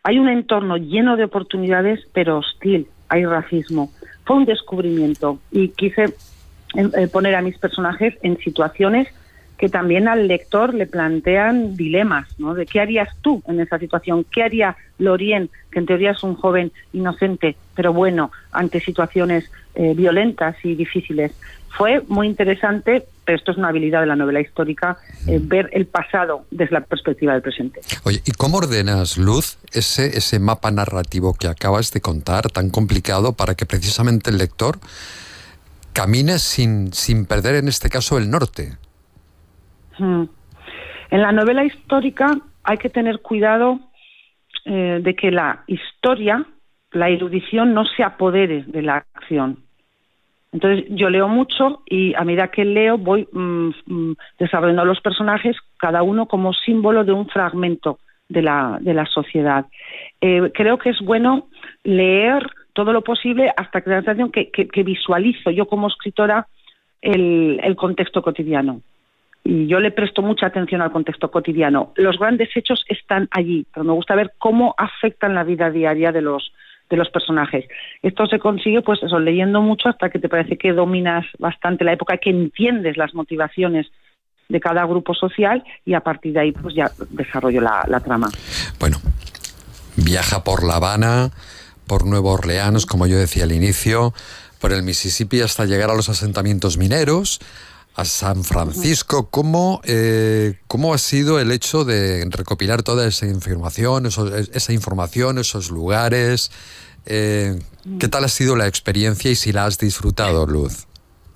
Hay un entorno lleno de oportunidades, pero hostil, hay racismo. Fue un descubrimiento y quise poner a mis personajes en situaciones que también al lector le plantean dilemas, ¿no? De qué harías tú en esa situación, qué haría Lorien, que en teoría es un joven inocente, pero bueno, ante situaciones violentas y difíciles. Fue muy interesante, pero esto es una habilidad de la novela histórica, ver el pasado desde la perspectiva del presente. Oye, ¿y cómo ordenas, Luz, ese mapa narrativo que acabas de contar, tan complicado, para que precisamente el lector camine sin perder, en este caso, el norte? En la novela histórica hay que tener cuidado de que la historia, la erudición, no se apodere de la acción. Entonces yo leo mucho y a medida que leo voy desarrollando los personajes, cada uno como símbolo de un fragmento de la sociedad. Creo que es bueno leer todo lo posible hasta que la sensación que visualizo yo como escritora el contexto cotidiano. Y yo le presto mucha atención al contexto cotidiano. Los grandes hechos están allí, pero me gusta ver cómo afectan la vida diaria de los personajes. Esto se consigue, pues eso, leyendo mucho hasta que te parece que dominas bastante la época, que entiendes las motivaciones de cada grupo social y a partir de ahí pues ya desarrollo la trama. Bueno, viaja por La Habana, por Nueva Orleans, como yo decía al inicio, por el Mississippi hasta llegar a los asentamientos mineros, a San Francisco. ¿Cómo ha sido el hecho de recopilar toda esa información, esos lugares? ¿Qué tal ha sido la experiencia y si la has disfrutado, Luz?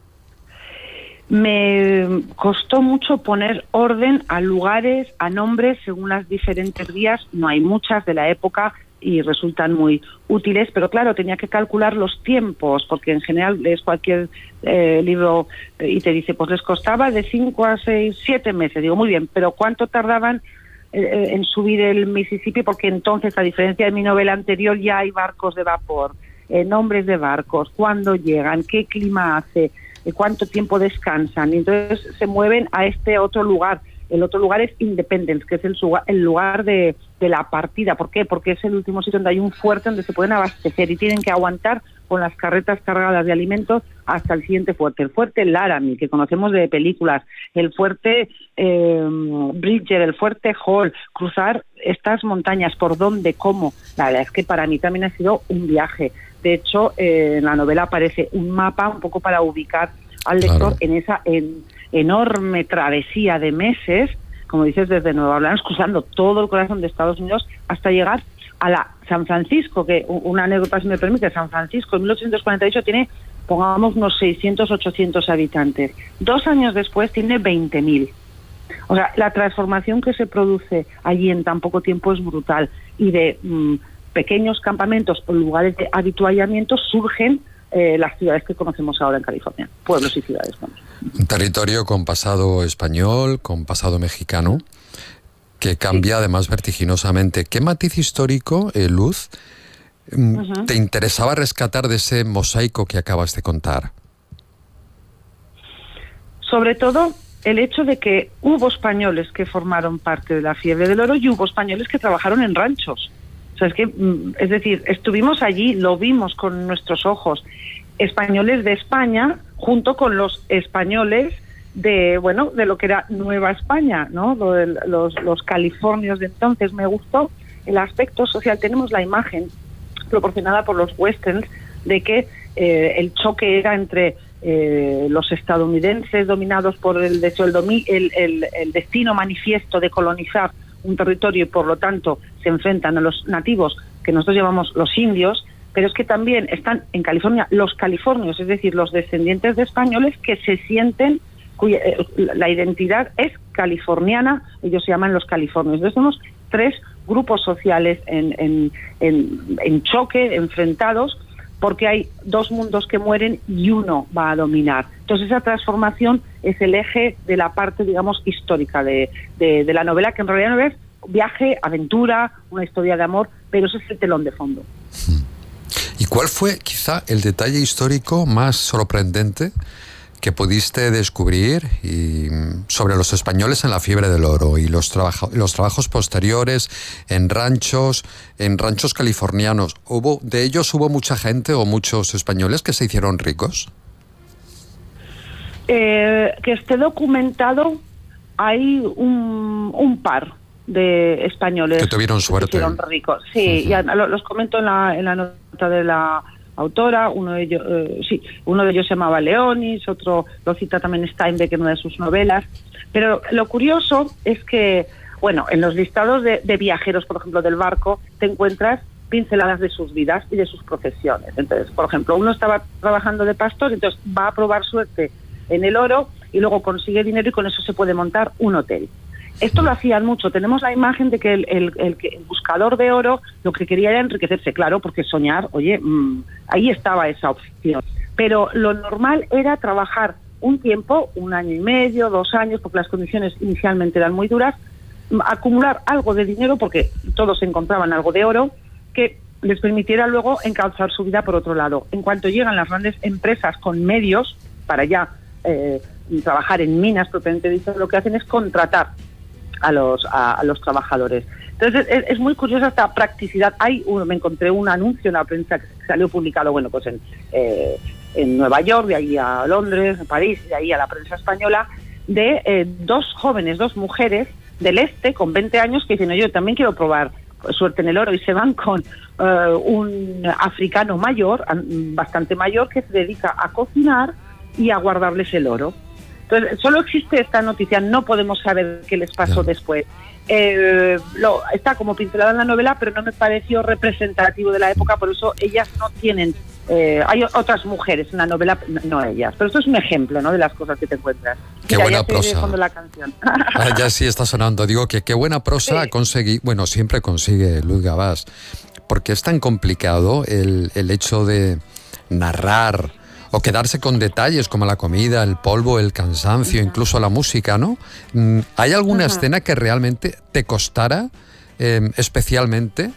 Me costó mucho poner orden a lugares, a nombres, según las diferentes vías. No hay muchas de la época y resultan muy útiles, pero claro, tenía que calcular los tiempos, porque en general lees cualquier libro y te dice, pues les costaba de 5 a 6, 7 meses. Digo, muy bien, pero ¿cuánto tardaban en subir el Mississippi? Porque entonces, a diferencia de mi novela anterior, ya hay barcos de vapor, nombres de barcos, cuándo llegan, qué clima hace, cuánto tiempo descansan. Y entonces se mueven a este otro lugar. El otro lugar es Independence, que es el lugar de la partida. ¿Por qué? Porque es el último sitio donde hay un fuerte donde se pueden abastecer y tienen que aguantar con las carretas cargadas de alimentos hasta el siguiente fuerte. El fuerte Laramie, que conocemos de películas, el fuerte Bridger, el fuerte Hall, cruzar estas montañas, por dónde, cómo. La verdad es que para mí también ha sido un viaje. De hecho, en la novela aparece un mapa un poco para ubicar al lector en esa enorme travesía de meses, como dices, desde Nueva Orleans, cruzando todo el corazón de Estados Unidos hasta llegar a San Francisco, que una anécdota, si me permite, San Francisco en 1848 tiene, pongamos, unos 600, 800 habitantes. 2 años después tiene 20.000. O sea, la transformación que se produce allí en tan poco tiempo es brutal. Y de pequeños campamentos o lugares de habituallamiento surgen las ciudades que conocemos ahora en California, pueblos y ciudades. Vamos. Un territorio con pasado español, con pasado mexicano, que cambia además vertiginosamente. ¿Qué matiz histórico, Luz, te interesaba rescatar de ese mosaico que acabas de contar? Sobre todo el hecho de que hubo españoles que formaron parte de la fiebre del oro y hubo españoles que trabajaron en ranchos. O sea, es decir, estuvimos allí, lo vimos con nuestros ojos. Españoles de España junto con los españoles de lo que era Nueva España, ¿no? Los californios de entonces. Me gustó el aspecto social. Tenemos la imagen proporcionada por los westerns de que el choque era entre los estadounidenses dominados por el destino manifiesto de colonizar un territorio y por lo tanto se enfrentan a los nativos, que nosotros llamamos los indios, pero es que también están en California los californios, es decir, los descendientes de españoles que se sienten, cuya la identidad es californiana, ellos se llaman los californios. Entonces tenemos 3 grupos sociales en choque, enfrentados, porque hay 2 mundos que mueren y uno va a dominar. Entonces esa transformación es el eje de la parte, digamos, histórica de la novela, que en realidad no es viaje, aventura, una historia de amor, pero ese es el telón de fondo. ¿Y cuál fue quizá el detalle histórico más sorprendente que pudiste descubrir sobre los españoles en la fiebre del oro y los trabajos posteriores en ranchos californianos. ¿De ellos hubo mucha gente o muchos españoles que se hicieron ricos? Que esté documentado, hay un par de españoles que tuvieron suerte, que se hicieron ricos. Sí, ya los comento en la nota de la autora. Uno de ellos se llamaba Leonis, otro lo cita también Steinbeck en una de sus novelas. Pero lo curioso es que, bueno, en los listados de viajeros, por ejemplo, del barco, te encuentras pinceladas de sus vidas y de sus profesiones. Entonces, por ejemplo, uno estaba trabajando de pastor, entonces va a probar suerte en el oro y luego consigue dinero y con eso se puede montar un hotel. Esto lo hacían mucho. Tenemos la imagen de que el buscador de oro lo que quería era enriquecerse, claro, porque soñar, oye, ahí estaba esa opción. Pero lo normal era trabajar un tiempo, 1 año y medio, 2 años, porque las condiciones inicialmente eran muy duras, acumular algo de dinero, porque todos encontraban algo de oro, que les permitiera luego encauzar su vida por otro lado. En cuanto llegan las grandes empresas con medios para ya trabajar en minas propiamente dicho, lo que hacen es contratar a los trabajadores. Entonces es muy curiosa esta practicidad. Me encontré un anuncio en la prensa que salió publicado, bueno, pues en Nueva York, de ahí a Londres, a París, de ahí a la prensa española, de 2 mujeres del este con 20 años que dicen, yo también quiero probar suerte en el oro, y se van con un africano mayor, bastante mayor, que se dedica a cocinar y a guardarles el oro. Entonces, solo existe esta noticia, no podemos saber qué les pasó después. Está como pincelada en la novela, pero no me pareció representativo de la época, por eso ellas no tienen... hay otras mujeres en la novela, no ellas. Pero esto es un ejemplo, ¿no?, de las cosas que te encuentras. Qué buena prosa. La canción. Ya sí está sonando. Digo que qué buena prosa siempre consigue Luz Gabás, porque es tan complicado el hecho de narrar o quedarse con detalles como la comida, el polvo, el cansancio, incluso la música, ¿no? ¿Hay alguna escena que realmente te costara especialmente?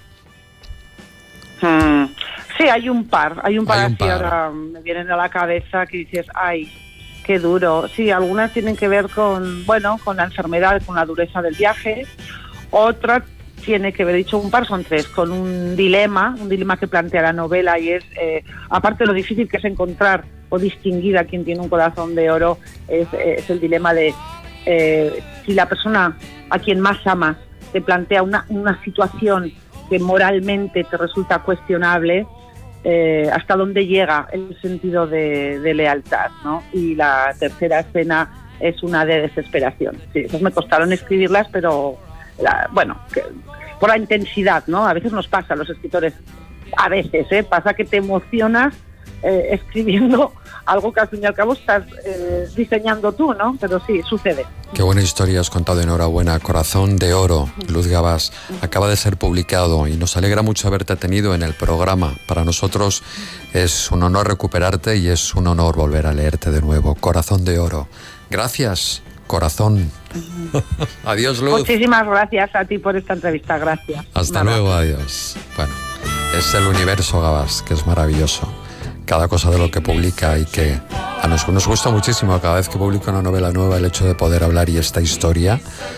Sí, hay un par así ahora me vienen a la cabeza que dices, ay, qué duro. Sí, algunas tienen que ver con la enfermedad, con la dureza del viaje. Otras tiene que ver, dicho un par, son 3, con un dilema que plantea la novela, y es, aparte de lo difícil que es encontrar o distinguir a quien tiene un corazón de oro, es el dilema de si la persona a quien más amas te plantea una situación que moralmente te resulta cuestionable, hasta dónde llega el sentido de lealtad, ¿no? Y la tercera escena es una de desesperación. Sí, esas me costaron escribirlas, pero por la intensidad, ¿no? A veces nos pasa a los escritores, pasa que te emocionas escribiendo algo que al fin y al cabo estás diseñando tú, ¿no? Pero sí, sucede. Qué buena historia has contado, enhorabuena. Corazón de oro, Luz Gabás, acaba de ser publicado y nos alegra mucho haberte tenido en el programa. Para nosotros es un honor recuperarte y es un honor volver a leerte de nuevo. Corazón de oro. Gracias, corazón. Adiós, Luz. Muchísimas gracias a ti por esta entrevista, gracias. Hasta luego, adiós. Bueno, es el universo Gabás, que es maravilloso. Cada cosa de lo que publica y que a nosotros nos gusta muchísimo cada vez que publica una novela nueva el hecho de poder hablar, y esta historia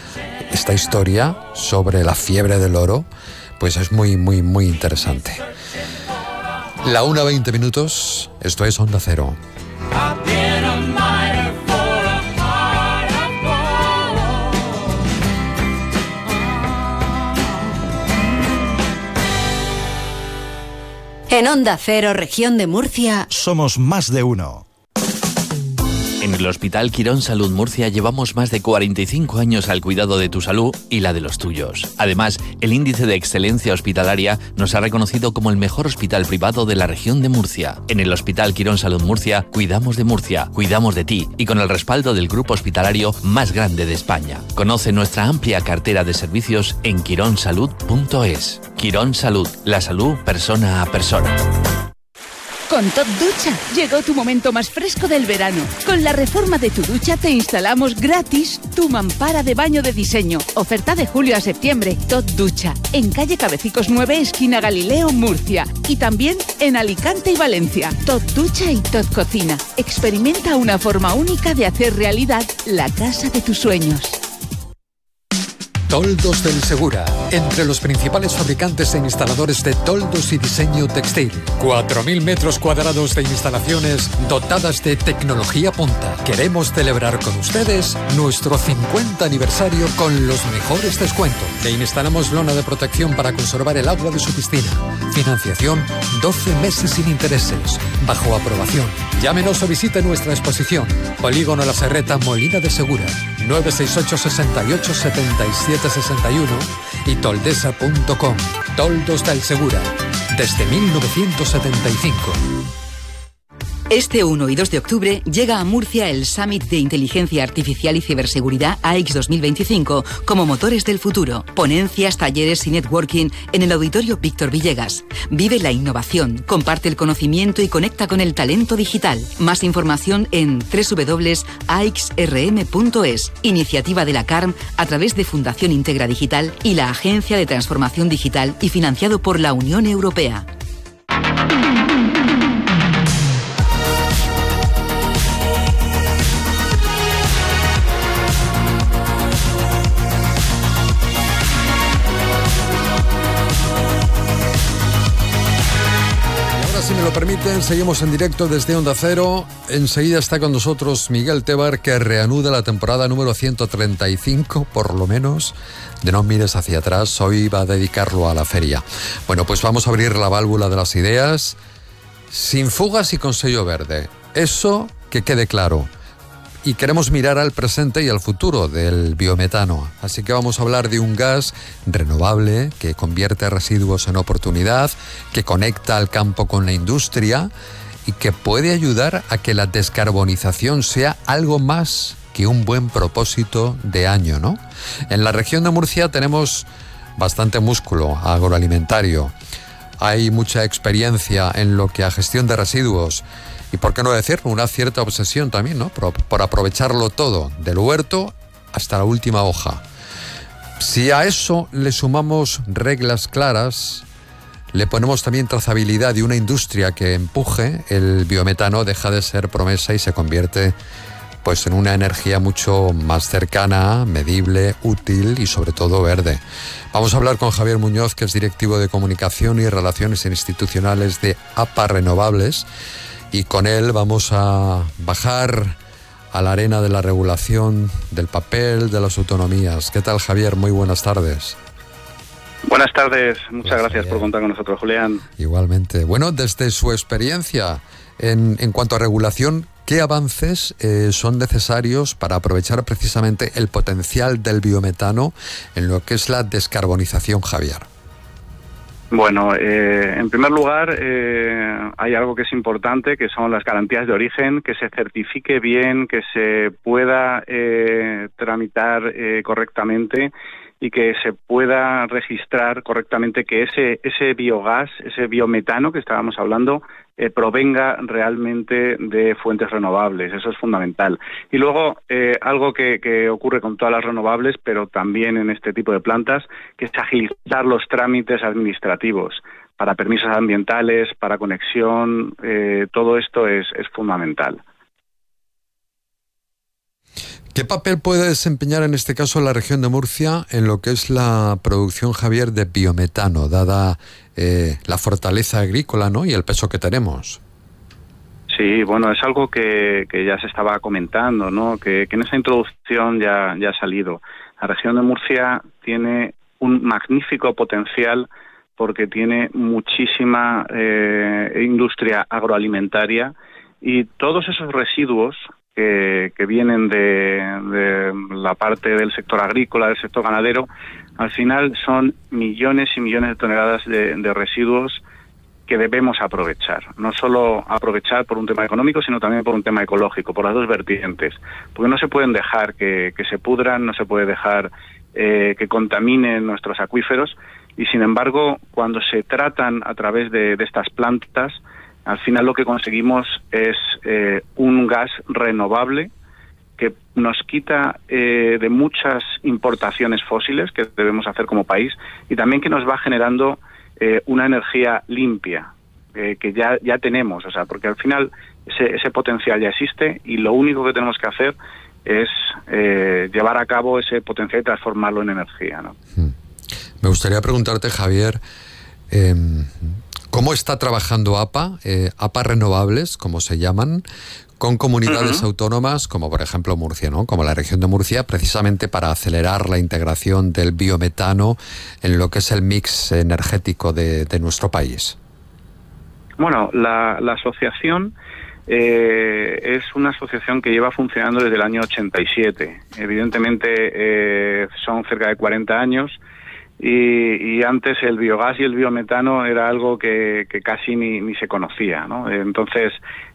sobre la fiebre del oro, pues es muy, muy, muy interesante. La 1:20, esto es Onda Cero. En Onda Cero, Región de Murcia, somos más de uno. En el Hospital Quirón Salud Murcia llevamos más de 45 años al cuidado de tu salud y la de los tuyos. Además, el índice de excelencia hospitalaria nos ha reconocido como el mejor hospital privado de la región de Murcia. En el Hospital Quirón Salud Murcia, cuidamos de Murcia, cuidamos de ti, y con el respaldo del grupo hospitalario más grande de España. Conoce nuestra amplia cartera de servicios en quironsalud.es. Quirón Salud, la salud persona a persona. Con Top Ducha llegó tu momento más fresco del verano. Con la reforma de tu ducha te instalamos gratis tu mampara de baño de diseño. Oferta de julio a septiembre. Top Ducha, en calle Cabecicos 9, esquina Galileo, Murcia. Y también en Alicante y Valencia. Top Ducha y Top Cocina. Experimenta una forma única de hacer realidad la casa de tus sueños. Toldos del Segura, entre los principales fabricantes e instaladores de toldos y diseño textil. 4.000 metros cuadrados de instalaciones dotadas de tecnología punta. Queremos celebrar con ustedes nuestro 50 aniversario con los mejores descuentos. Le instalamos lona de protección para conservar el agua de su piscina. Financiación 12 meses sin intereses, bajo aprobación. Llámenos o visite nuestra exposición. Polígono La Serreta, Molina de Segura. 968 68 77 61 y toldesa.com. Toldos del Segura, desde 1975. Este 1 y 2 de octubre llega a Murcia el Summit de Inteligencia Artificial y Ciberseguridad AX 2025 como motores del futuro. Ponencias, talleres y networking en el Auditorio Víctor Villegas. Vive la innovación, comparte el conocimiento y conecta con el talento digital. Más información en www.axrm.es. Iniciativa de la CARM a través de Fundación Integra Digital y la Agencia de Transformación Digital y financiado por la Unión Europea. Si me lo permiten, seguimos en directo desde Onda Cero. Enseguida está con nosotros Miguel Tebar, que reanuda la temporada número 135, por lo menos, de No mires hacia atrás. Hoy va a dedicarlo a la feria. Bueno, pues vamos a abrir la válvula de las ideas, sin fugas y con sello verde. Eso que quede claro. Y queremos mirar al presente y al futuro del biometano. Así que vamos a hablar de un gas renovable que convierte residuos en oportunidad, que conecta al campo con la industria y que puede ayudar a que la descarbonización sea algo más que un buen propósito de año, ¿no? En la región de Murcia tenemos bastante músculo agroalimentario. Hay mucha experiencia en lo que a gestión de residuos y, por qué no decirlo, una cierta obsesión también, ¿no? Por aprovecharlo todo, del huerto hasta la última hoja. Si a eso le sumamos reglas claras, le ponemos también trazabilidad y una industria que empuje, el biometano deja de ser promesa y se convierte pues en una energía mucho más cercana, medible, útil y sobre todo verde. Vamos a hablar con Javier Muñoz, que es directivo de Comunicación y Relaciones Institucionales de APA Renovables, y con él vamos a bajar a la arena de la regulación, del papel, de las autonomías. ¿Qué tal, Javier? Muy buenas tardes. Buenas tardes, muchas gracias por contar con nosotros, Julián. Igualmente. Bueno, desde su experiencia en cuanto a regulación, ¿qué avances son necesarios para aprovechar precisamente el potencial del biometano en lo que es la descarbonización, Javier? Bueno, en primer lugar, hay algo que es importante, que son las garantías de origen, que se certifique bien, que se pueda tramitar correctamente y que se pueda registrar correctamente que ese biogás, ese biometano que estábamos hablando, provenga realmente de fuentes renovables. Eso es fundamental. Y luego, algo que ocurre con todas las renovables, pero también en este tipo de plantas, que es agilizar los trámites administrativos para permisos ambientales, para conexión. Todo esto es fundamental. ¿Qué papel puede desempeñar en este caso la región de Murcia en lo que es la producción, Javier, de biometano, dada la fortaleza agrícola, ¿no?, y el peso que tenemos? Sí, bueno, es algo que ya se estaba comentando, ¿no?, que en esa introducción ya ha salido. La región de Murcia tiene un magnífico potencial porque tiene muchísima industria agroalimentaria y todos esos residuos que vienen de la parte del sector agrícola, del sector ganadero, al final son millones y millones de toneladas de residuos que debemos aprovechar. No solo aprovechar por un tema económico, sino también por un tema ecológico, por las dos vertientes. Porque no se pueden dejar que se pudran, no se puede dejar que contaminen nuestros acuíferos, y sin embargo, cuando se tratan a través de estas plantas, Al final lo que conseguimos es un gas renovable que nos quita de muchas importaciones fósiles que debemos hacer como país, y también que nos va generando una energía limpia que ya tenemos, o sea, porque al final ese potencial ya existe y lo único que tenemos que hacer es llevar a cabo ese potencial y transformarlo en energía, ¿no? Me gustaría preguntarte, Javier, ¿cómo está trabajando APA Renovables, como se llaman, con comunidades autónomas como por ejemplo Murcia, ¿no? Como la región de Murcia, precisamente para acelerar la integración del biometano en lo que es el mix energético de nuestro país? Bueno, la asociación es una asociación que lleva funcionando desde el año 87. Evidentemente son cerca de 40 años y antes el biogás y el biometano era algo que casi ni se conocía, ¿no? Entonces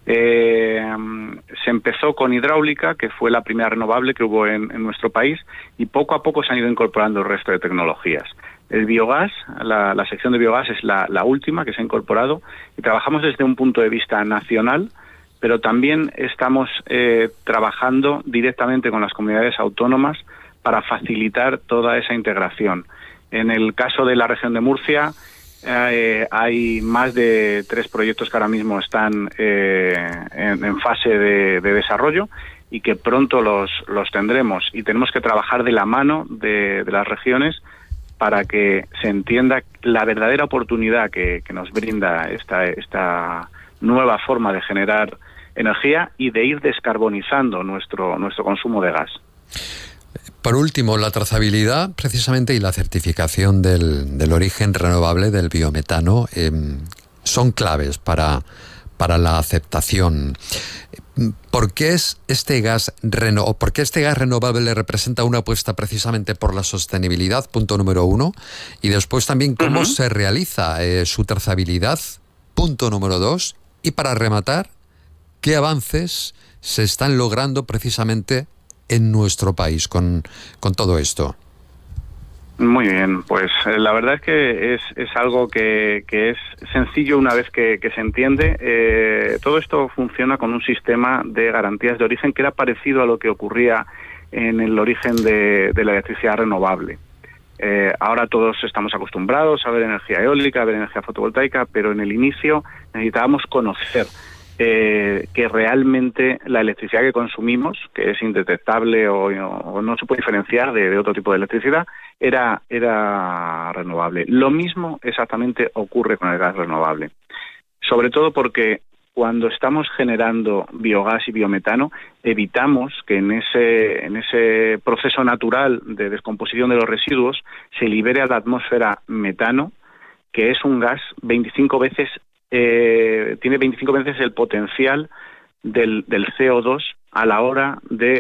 se empezó con hidráulica, que fue la primera renovable que hubo en nuestro país, y poco a poco se han ido incorporando el resto de tecnologías. El biogás, la sección de biogás es la última que se ha incorporado, y trabajamos desde un punto de vista nacional, pero también estamos trabajando directamente con las comunidades autónomas para facilitar toda esa integración. En el caso de la región de Murcia, hay más de 3 proyectos que ahora mismo están en fase de desarrollo y que pronto los tendremos, y tenemos que trabajar de la mano de las regiones para que se entienda la verdadera oportunidad que nos brinda esta nueva forma de generar energía y de ir descarbonizando nuestro consumo de gas. Por último, la trazabilidad precisamente y la certificación del origen renovable del biometano son claves para la aceptación. ¿Por qué este gas renovable representa una apuesta precisamente por la sostenibilidad? Punto número 1. Y después también cómo se realiza su trazabilidad. Punto número 2. Y para rematar, ¿qué avances se están logrando precisamente en nuestro país con todo esto? Muy bien, pues la verdad es que es algo que es sencillo una vez que se entiende. Todo esto funciona con un sistema de garantías de origen que era parecido a lo que ocurría en el origen de la electricidad renovable. Ahora todos estamos acostumbrados a ver energía eólica, a ver energía fotovoltaica, pero en el inicio necesitábamos conocer que realmente la electricidad que consumimos, que es indetectable o no se puede diferenciar de otro tipo de electricidad, era renovable. Lo mismo exactamente ocurre con el gas renovable, sobre todo porque cuando estamos generando biogás y biometano, evitamos que en ese proceso natural de descomposición de los residuos se libere a la atmósfera metano, que es un gas 25 veces tiene 25 veces el potencial del CO2 a la hora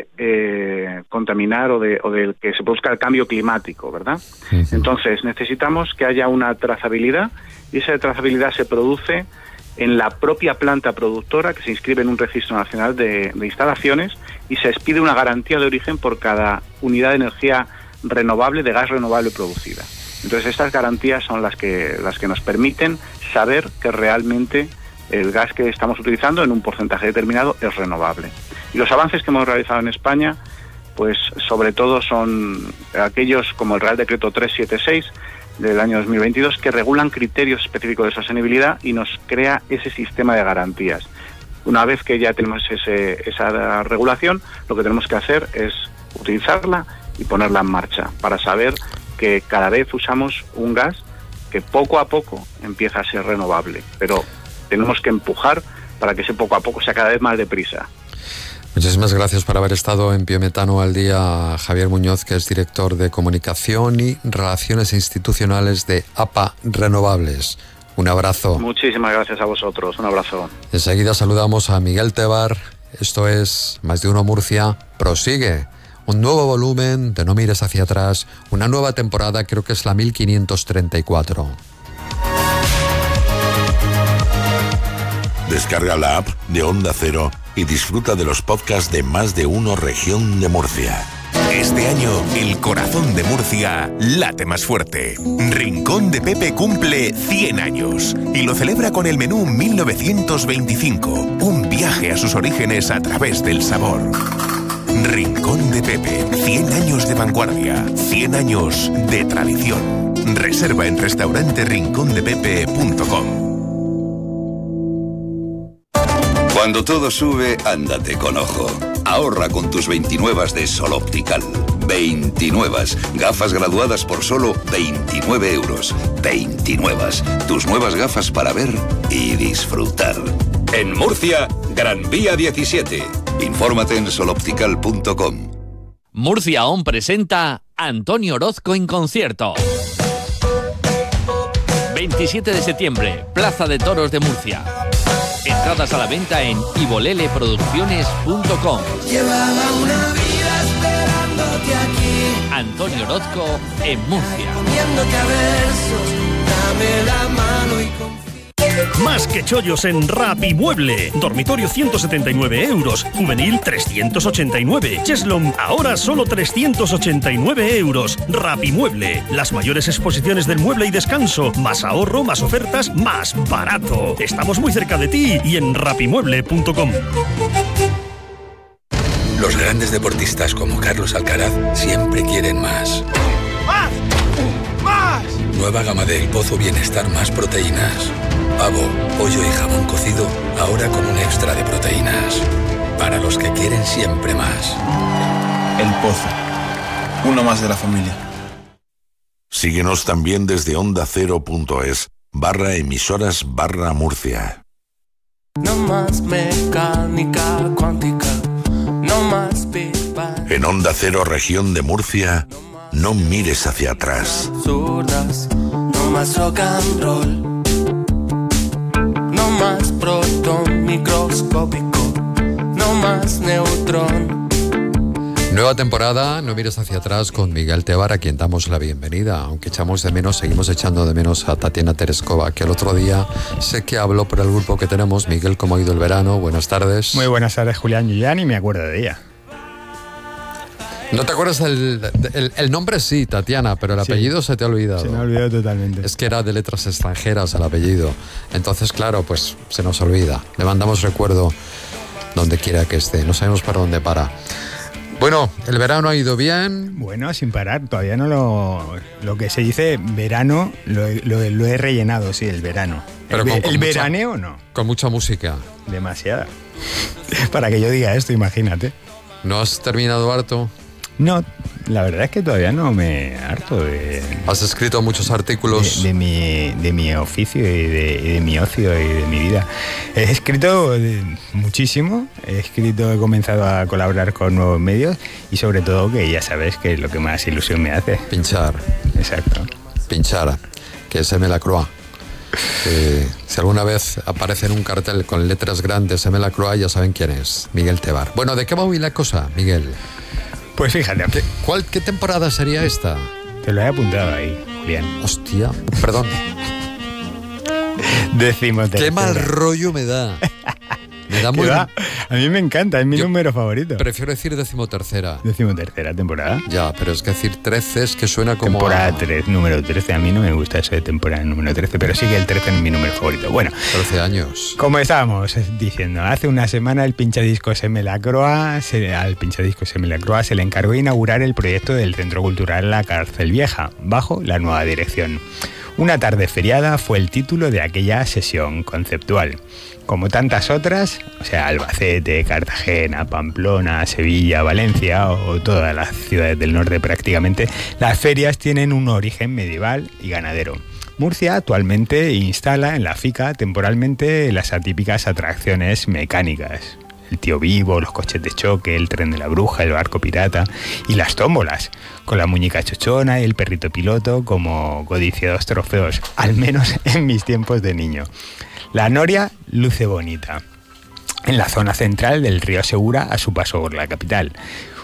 de contaminar o de que se produzca el cambio climático, ¿verdad? Entonces necesitamos que haya una trazabilidad, y esa trazabilidad se produce en la propia planta productora, que se inscribe en un registro nacional de instalaciones, y se expide una garantía de origen por cada unidad de energía renovable, de gas renovable producida. Entonces estas garantías son las que nos permiten saber que realmente el gas que estamos utilizando en un porcentaje determinado es renovable. Y los avances que hemos realizado en España, pues sobre todo son aquellos como el Real Decreto 376 del año 2022, que regulan criterios específicos de sostenibilidad y nos crea ese sistema de garantías. Una vez que ya tenemos esa regulación, lo que tenemos que hacer es utilizarla y ponerla en marcha para saber que cada vez usamos un gas que poco a poco empieza a ser renovable, pero tenemos que empujar para que ese poco a poco sea cada vez más deprisa. Muchísimas gracias por haber estado en Biometano al Día, Javier Muñoz, que es director de Comunicación y Relaciones Institucionales de APA Renovables. Un abrazo. Muchísimas gracias a vosotros, un abrazo. Enseguida saludamos a Miguel Tebar. Esto es Más de Uno Murcia. Prosigue. Un nuevo volumen de No mires hacia atrás, una nueva temporada, creo que es la 1534. Descarga la app de Onda Cero y disfruta de los podcasts de Más de Uno Región de Murcia. Este año, el corazón de Murcia late más fuerte. Rincón de Pepe cumple 100 años y lo celebra con el menú 1925, un viaje a sus orígenes a través del sabor. Rincón de Pepe, 100 años de vanguardia, 100 años de tradición. Reserva en restauranteRincondepepe.com. Cuando todo sube, ándate con ojo. Ahorra con tus 29 de Sol Optical. 29. Gafas graduadas por solo 29 euros. 29. Tus nuevas gafas para ver y disfrutar. En Murcia, Gran Vía 17. Infórmate en soloptical.com. Murcia ON presenta Antonio Orozco en concierto. 27 de septiembre, Plaza de Toros de Murcia. Entradas a la venta en iboleleproducciones.com. Llevaba una vida esperándote aquí. Antonio Orozco en Murcia. Comiéndote a versos, dame la mano y confía. Más que chollos en Rapimueble. Dormitorio 179 euros. Juvenil 389. Cheslom ahora solo 389 euros. Rapimueble. Las mayores exposiciones del mueble y descanso. Más ahorro, más ofertas, más barato. Estamos muy cerca de ti y en rapimueble.com. Los grandes deportistas como Carlos Alcaraz siempre quieren más. ¡Más! ¡Más! Nueva gama de El Pozo Bienestar más proteínas. Pavo, pollo y jamón cocido, ahora con un extra de proteínas. Para los que quieren siempre más. El Pozo, uno más de la familia. Síguenos también desde ondacero.es/emisoras/Murcia. No más mecánica cuántica, no más pipa. En Onda Cero, región de Murcia, no mires hacia atrás. Zurdas, no más rock and roll. No más protón microscópico, no más neutrón. Nueva temporada, no mires hacia atrás, con Miguel Tebar, a quien damos la bienvenida. Aunque seguimos echando de menos a Tatiana Tereskova, que el otro día sé que habló por el grupo que tenemos. Miguel, ¿cómo ha ido el verano? Buenas tardes. Muy buenas tardes, Julián. Yo ya ni me acuerdo de ella. ¿No te acuerdas el nombre? Sí, Tatiana, pero el apellido se te ha olvidado. Se me ha olvidado totalmente. Es que era de letras extranjeras el apellido. Entonces, claro, pues se nos olvida. Le mandamos recuerdo donde quiera que esté. No sabemos para dónde para. Bueno, el verano ha ido bien. Bueno, sin parar. Todavía no lo que se dice verano lo he rellenado, sí, el verano. Pero ¿El veraneo no? Con mucha música. Demasiada. Para que yo diga esto, imagínate. ¿No has terminado harto? No, la verdad es que todavía no me harto de... ¿Has escrito muchos artículos? De mi oficio y de mi ocio y de mi vida. He escrito muchísimo, he comenzado a colaborar con nuevos medios y sobre todo que ya sabes que es lo que más ilusión me hace. Pinchar. Exacto. Pinchar, que es M. Lacroix. Si alguna vez aparece en un cartel con letras grandes M. Lacroix, ya saben quién es, Miguel Tebar. Bueno, ¿de qué va hoy la cosa, Miguel? Pues fíjate. ¿Qué temporada sería esta? Te lo he apuntado ahí, Julián. Hostia, perdón. Qué mal rollo me da. Me da muy... A mí me encanta, es mi número favorito. Prefiero decir 13ª. 13ª temporada. Ya, pero es que decir 13 es que suena como... Temporada 3, número 13. A mí no me gusta eso de temporada número 13, pero sí que el 13 es mi número favorito. Bueno. 13 años. Como estábamos diciendo, hace una semana al pinchadiscos M. Lacroix se le encargó inaugurar el proyecto del Centro Cultural La Cárcel Vieja, bajo la nueva dirección. Una tarde feriada fue el título de aquella sesión conceptual. Como tantas otras, o sea, Albacete, Cartagena, Pamplona, Sevilla, Valencia o todas las ciudades del norte prácticamente, las ferias tienen un origen medieval y ganadero. Murcia actualmente instala en la FICA temporalmente las atípicas atracciones mecánicas. El tío vivo, los coches de choque, el tren de la bruja, el barco pirata y las tómbolas, con la muñeca chochona y el perrito piloto como codiciados trofeos, al menos en mis tiempos de niño. La noria luce bonita en la zona central del río Segura a su paso por la capital.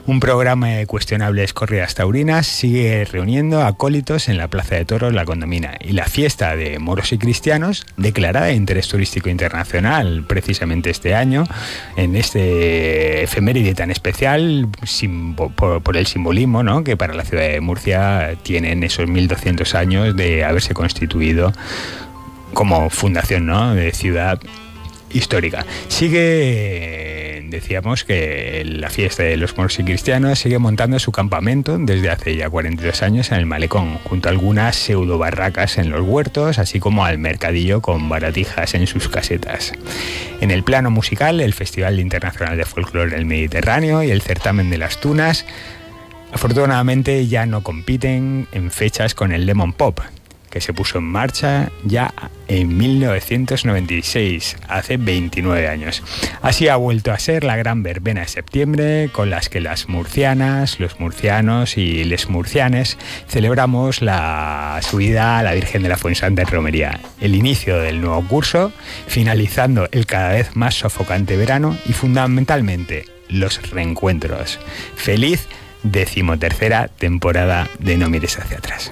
Un programa de cuestionables corridas taurinas sigue reuniendo acólitos en la Plaza de Toros La Condomina, y la fiesta de moros y cristianos, declarada de interés turístico internacional precisamente este año, en este efeméride tan especial por el simbolismo, ¿no?, que para la ciudad de Murcia tienen esos 1200 años de haberse constituido como fundación, ¿no?, de ciudad histórica. Decíamos que la fiesta de los moros y cristianos sigue montando su campamento desde hace ya 42 años en el Malecón, junto a algunas pseudo barracas en los huertos, así como al mercadillo con baratijas en sus casetas. En el plano musical, el Festival Internacional de Folclore del Mediterráneo y el Certamen de las Tunas afortunadamente ya no compiten en fechas con el Lemon Pop, que se puso en marcha ya en 1996, hace 29 años. Así ha vuelto a ser la gran verbena de septiembre, con las que las murcianas, los murcianos y les murcianes celebramos la subida a la Virgen de la Fuensanta en romería, el inicio del nuevo curso, finalizando el cada vez más sofocante verano y fundamentalmente los reencuentros. Feliz 13ª temporada de No mires hacia atrás.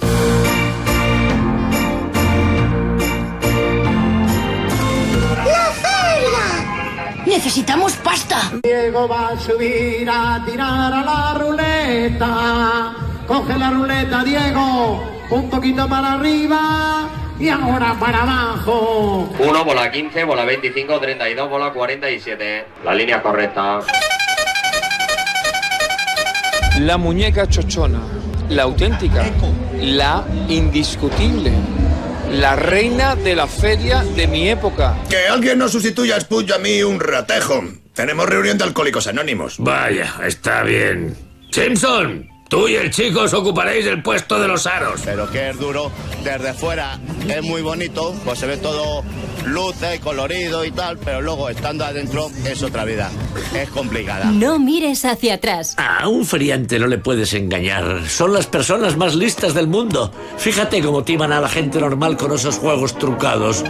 ¡Necesitamos pasta! Diego va a subir a tirar a la ruleta. Coge la ruleta, Diego. Un poquito para arriba y ahora para abajo. 1, bola 15, bola 25, 32, bola 47. La línea correcta. La muñeca chochona, la auténtica, la indiscutible. La reina de la feria de mi época. Que alguien nos sustituya a Spuch y a mí un ratejo. Tenemos reunión de Alcohólicos Anónimos. Vaya, está bien. Simpson, tú y el chico os ocuparéis del puesto de los aros. Pero que es duro, desde fuera es muy bonito, pues se ve todo luces, colorido y tal, pero luego estando adentro es otra vida, es complicada. No mires hacia atrás. A un feriante no le puedes engañar, son las personas más listas del mundo. Fíjate cómo timan a la gente normal con esos juegos trucados.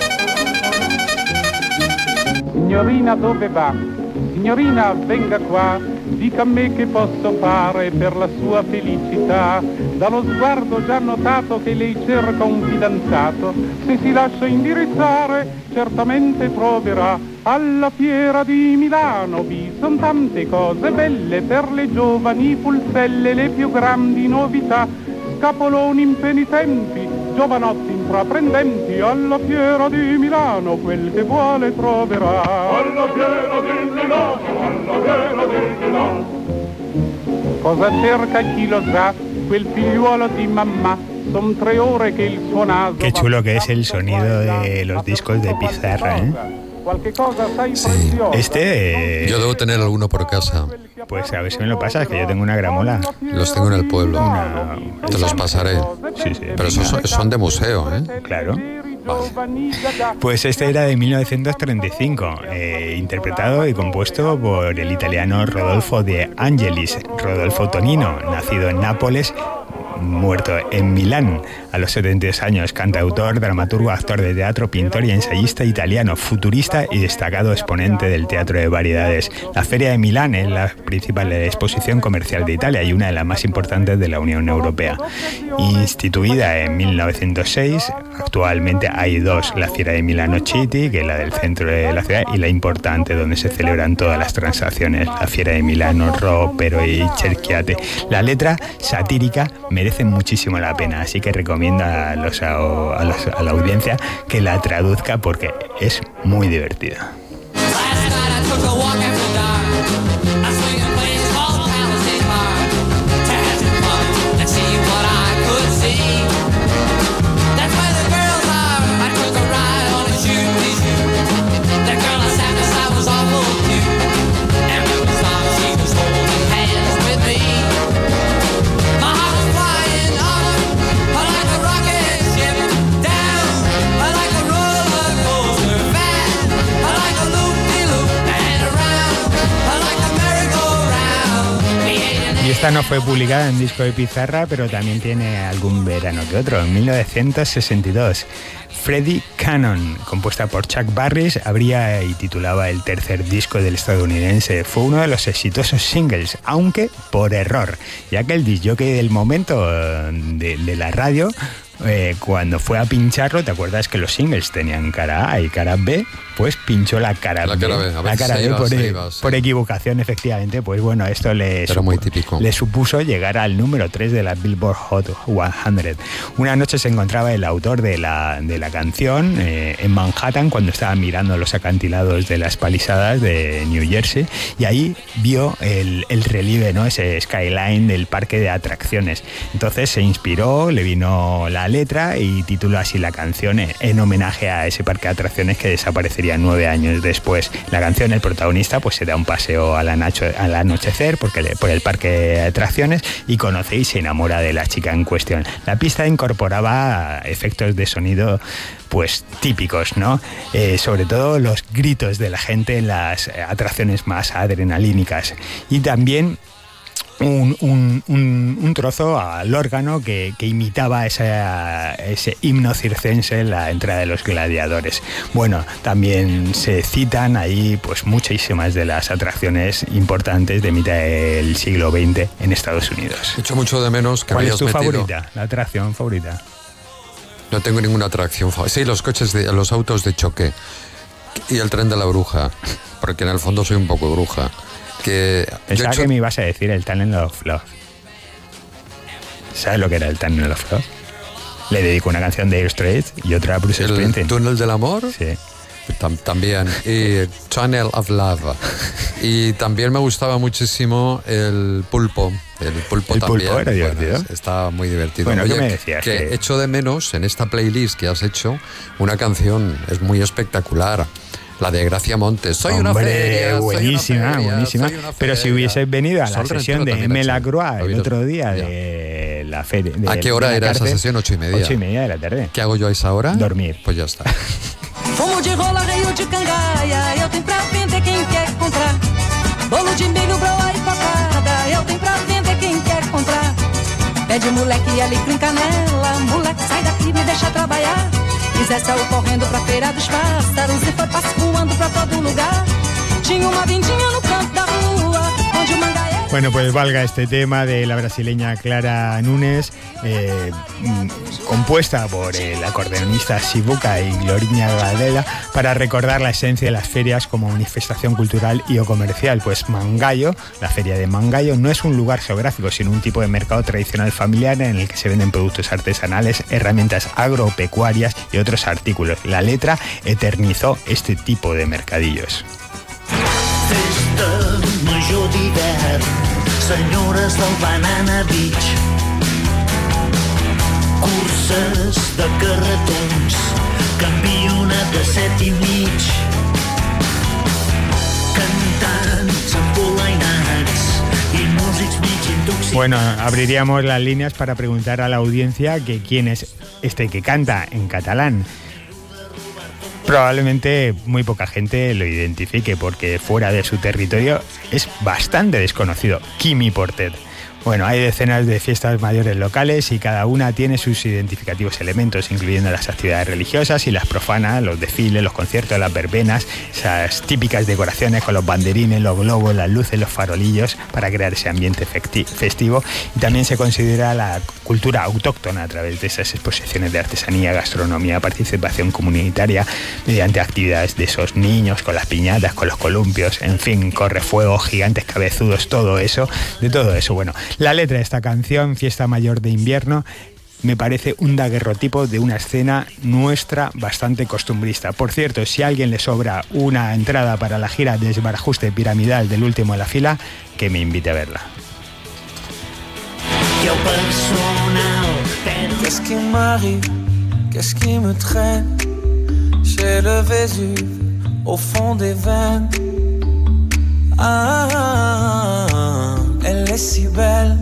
Signorina, dove va? Signorina, venga qua, dica a me che posso fare per la sua felicità. Dallo sguardo già notato che lei cerca un fidanzato. Se si lascia indirizzare, certamente troverà. Alla fiera di Milano vi son tante cose belle per le giovani pulzelle, le più grandi novità. Scapoloni impenitenti, giovanotti intraprendenti, alla fiera di Milano quel che vuole troverà. Alla fiera di Milano, alla fiera di Milano. Cosa cerca chi lo sa, quel figliuolo di mamma. Son 3 ore che il suo naso. Qué chulo que es el sonido de los discos de pizarra, ¿eh? Sí. Yo debo tener alguno por casa. Pues a ver si me lo pasas, que yo tengo una gramola. Los tengo en el pueblo. Te los pasaré. Sí. Pero esos son de museo, ¿eh? Claro. Vale. Pues este era de 1935, interpretado y compuesto por el italiano Rodolfo De Angelis. Rodolfo Tonino, nacido en Nápoles, muerto en Milán a los 72 años, cantautor, dramaturgo, actor de teatro, pintor y ensayista italiano, futurista y destacado exponente del teatro de variedades. La Feria de Milán es la principal exposición comercial de Italia y una de las más importantes de la Unión Europea. Instituida en 1906, actualmente hay 2, la Fiera de Milano City, que es la del centro de la ciudad, y la importante donde se celebran todas las transacciones, la Fiera de Milano, Ropero y Cerchiate. La letra satírica merece muchísimo la pena, así que recomiendo a la audiencia que la traduzca porque es muy divertida. Like a Esta no fue publicada en disco de pizarra, pero también tiene algún verano que otro. En 1962, Freddie Cannon, compuesta por Chuck Barris, abría y titulaba el tercer disco del estadounidense. Fue uno de los exitosos singles, aunque por error, ya que el discjockey del momento de la radio, cuando fue a pincharlo, ¿te acuerdas que los singles tenían cara A y cara B? Pues pinchó la cara B. La cara B por equivocación, efectivamente. Pues bueno, esto le supuso llegar al número 3 de la Billboard Hot 100. Una noche se encontraba el autor de la canción en Manhattan cuando estaba mirando los acantilados de las palisadas de New Jersey, y ahí vio el relieve, ¿no? Ese skyline del parque de atracciones. Entonces se inspiró, le vino la letra y tituló así la canción en homenaje a ese parque de atracciones que desaparecería 9 años después. La canción, el protagonista pues se da un paseo al anochecer por el parque de atracciones y conoce y se enamora de la chica en cuestión. La pista incorporaba efectos de sonido pues típicos, ¿no? Sobre todo los gritos de la gente en las atracciones más adrenalínicas, y también un trozo al órgano que imitaba ese himno circense en la entrada de los gladiadores. Bueno, también se citan ahí pues muchísimas de las atracciones importantes de mitad del siglo XX en Estados Unidos. He hecho mucho de menos que ¿Cuál hayas es tu metido? favorita? La atracción favorita. No tengo ninguna atracción favorita. Sí, los autos de choque y el tren de la bruja, porque en el fondo soy un poco bruja. Pensaba que me ibas a decir el Tunnel of Love. ¿Sabes lo que era el Tunnel of Love? Le dedico una canción de Dire Straits y otra a Bruce Springsteen. ¿El túnel del amor? Sí. También. Y Tunnel of Love. Y también me gustaba muchísimo el pulpo. El pulpo era divertido. Bueno, está muy divertido. Bueno, Oye, ¿qué me decías? Que echo de menos en esta playlist que has hecho una canción, es muy espectacular. La de Gracia Montes. Soy una feria. Buenísima, buenísima. Pero si hubieses venido a la Sol sesión de M. Lacroix el otro día ya. de la feria. ¿A qué hora era esa sesión? 8:30. 8:30 de la tarde. ¿Qué hago yo a esa hora? Dormir. Pues ya está. Fumo de rola, reio de cangaia, eu tenho pra vender quem quer comprar. Bolo de milho, broa e cocada, eu tenho pra vender quem quer comprar. Pede moleque e alecrim canela, moleque sai daqui, me deixa trabalhar. E Zé saiu correndo pra feira dos pássaros e foi passo voando pra todo lugar. Tinha uma vindinha no canto da rua, onde o mangaé... Bueno, pues valga este tema de la brasileña Clara Nunes, compuesta por el acordeonista Sivuca y Gloriña Gadela, para recordar la esencia de las ferias como manifestación cultural y o comercial. Pues Mangallo, la feria de Mangallo, no es un lugar geográfico, sino un tipo de mercado tradicional familiar en el que se venden productos artesanales, herramientas agropecuarias y otros artículos. La letra eternizó este tipo de mercadillos. Festa major d'hivern, senyores del Banana Beach, curses de carretons, campionat de 7,5, cantants empolainats i músics mig intoxicats. Bueno, abriríamos las líneas para preguntar a la audiencia que quién es este que canta en catalán. Probablemente muy poca gente lo identifique porque fuera de su territorio es bastante desconocido. Quimi Portet. Bueno, hay decenas de fiestas mayores locales y cada una tiene sus identificativos elementos, incluyendo las actividades religiosas y las profanas, los desfiles, los conciertos, las verbenas, esas típicas decoraciones con los banderines, los globos, las luces, los farolillos para crear ese ambiente festivo. Y también se considera la cultura autóctona a través de esas exposiciones de artesanía, gastronomía, participación comunitaria, mediante actividades de esos niños con las piñatas, con los columpios, en fin, correfuegos, gigantes cabezudos, todo eso, bueno. La letra de esta canción, Fiesta Mayor de Invierno, me parece un daguerrotipo de una escena nuestra bastante costumbrista. Por cierto, si a alguien le sobra una entrada para la gira de desbarajuste piramidal del último en la fila, que me invite a verla. Qu'est-ce qui m'arrive? Qu'est-ce qui me traîne? J'ai le Vésuve au fond des veines. Ah, elle est si belle,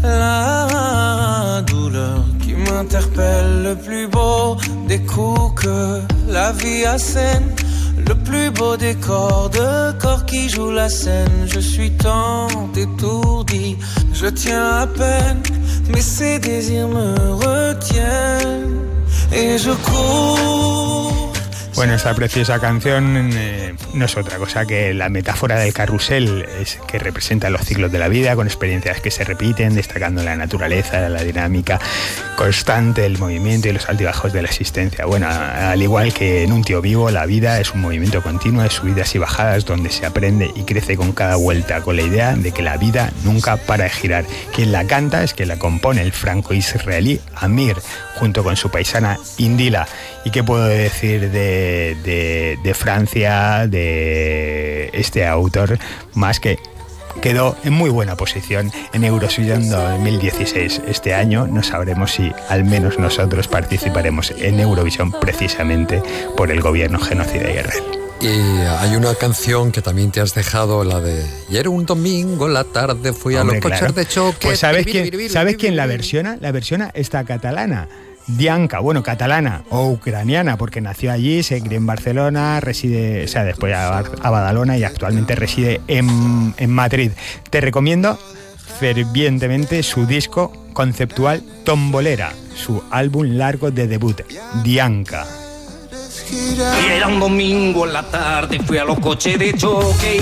la douleur qui m'interpelle. Le plus beau des coups que la vie assène, le plus beau décor de corps qui joue la scène. Je suis tant étourdi, je tiens à peine, mais ces désirs me retiennent et je cours. Bueno, esta preciosa canción no es otra cosa que la metáfora del carrusel, que representa los ciclos de la vida con experiencias que se repiten, destacando la naturaleza, la dinámica constante, el movimiento y los altibajos de la existencia. Bueno, al igual que en Un tío vivo, la vida es un movimiento continuo de subidas y bajadas donde se aprende y crece con cada vuelta, con la idea de que la vida nunca para de girar. Quien la canta es quien la compone, el franco-israelí Amir, junto con su paisana Indila. ¿Y qué puedo decir de Francia, de este autor, más que quedó en muy buena posición en Eurovisión 2016? Este año no sabremos si al menos nosotros participaremos en Eurovisión precisamente por el gobierno genocida de Israel. Y hay una canción que también te has dejado, la de "Y era un domingo, la tarde fui a los coches de choque". Pues ¿sabes quién la versiona? La versiona esta catalana, Dianca, bueno, catalana o ucraniana, porque nació allí, se crió en Barcelona, reside, o sea, después a Badalona y actualmente reside en Madrid. Te recomiendo fervientemente su disco conceptual Tombolera, su álbum largo de debut, Dianca. Y era un domingo en la tarde, fui a los coches de choque.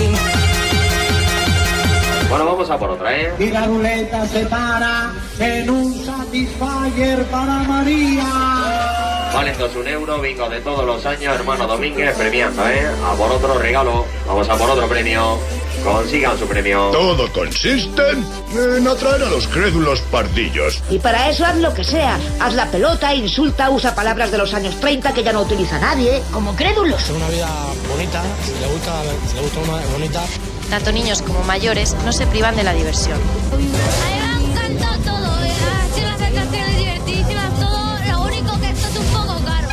Bueno, vamos a por otra, ¿eh? Y la ruleta se para en un Satisfyer para María. Valen 2 €, bingo de todos los años, hermano Domínguez, premiando, ¿eh? A por otro regalo, vamos a por otro premio. Consigan su premio. Todo consiste en atraer a los crédulos pardillos. Y para eso haz lo que sea. Haz la pelota, insulta, usa palabras de los años 30 que ya no utiliza nadie. Como crédulos. Una vida bonita, si le gusta una bonita. Tanto niños como mayores no se privan de la diversión. A mí me ha encantado todo, las chicas atracciones divertidísimas, todo, lo único que esto es un poco caro.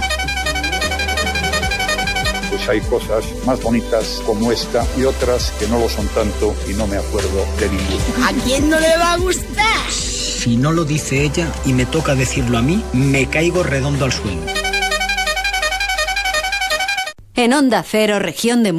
Pues hay cosas más bonitas como esta y otras que no lo son tanto y no me acuerdo de ninguna. ¿A quién no le va a gustar? Si no lo dice ella y me toca decirlo a mí, me caigo redondo al suelo. En Onda Cero, región de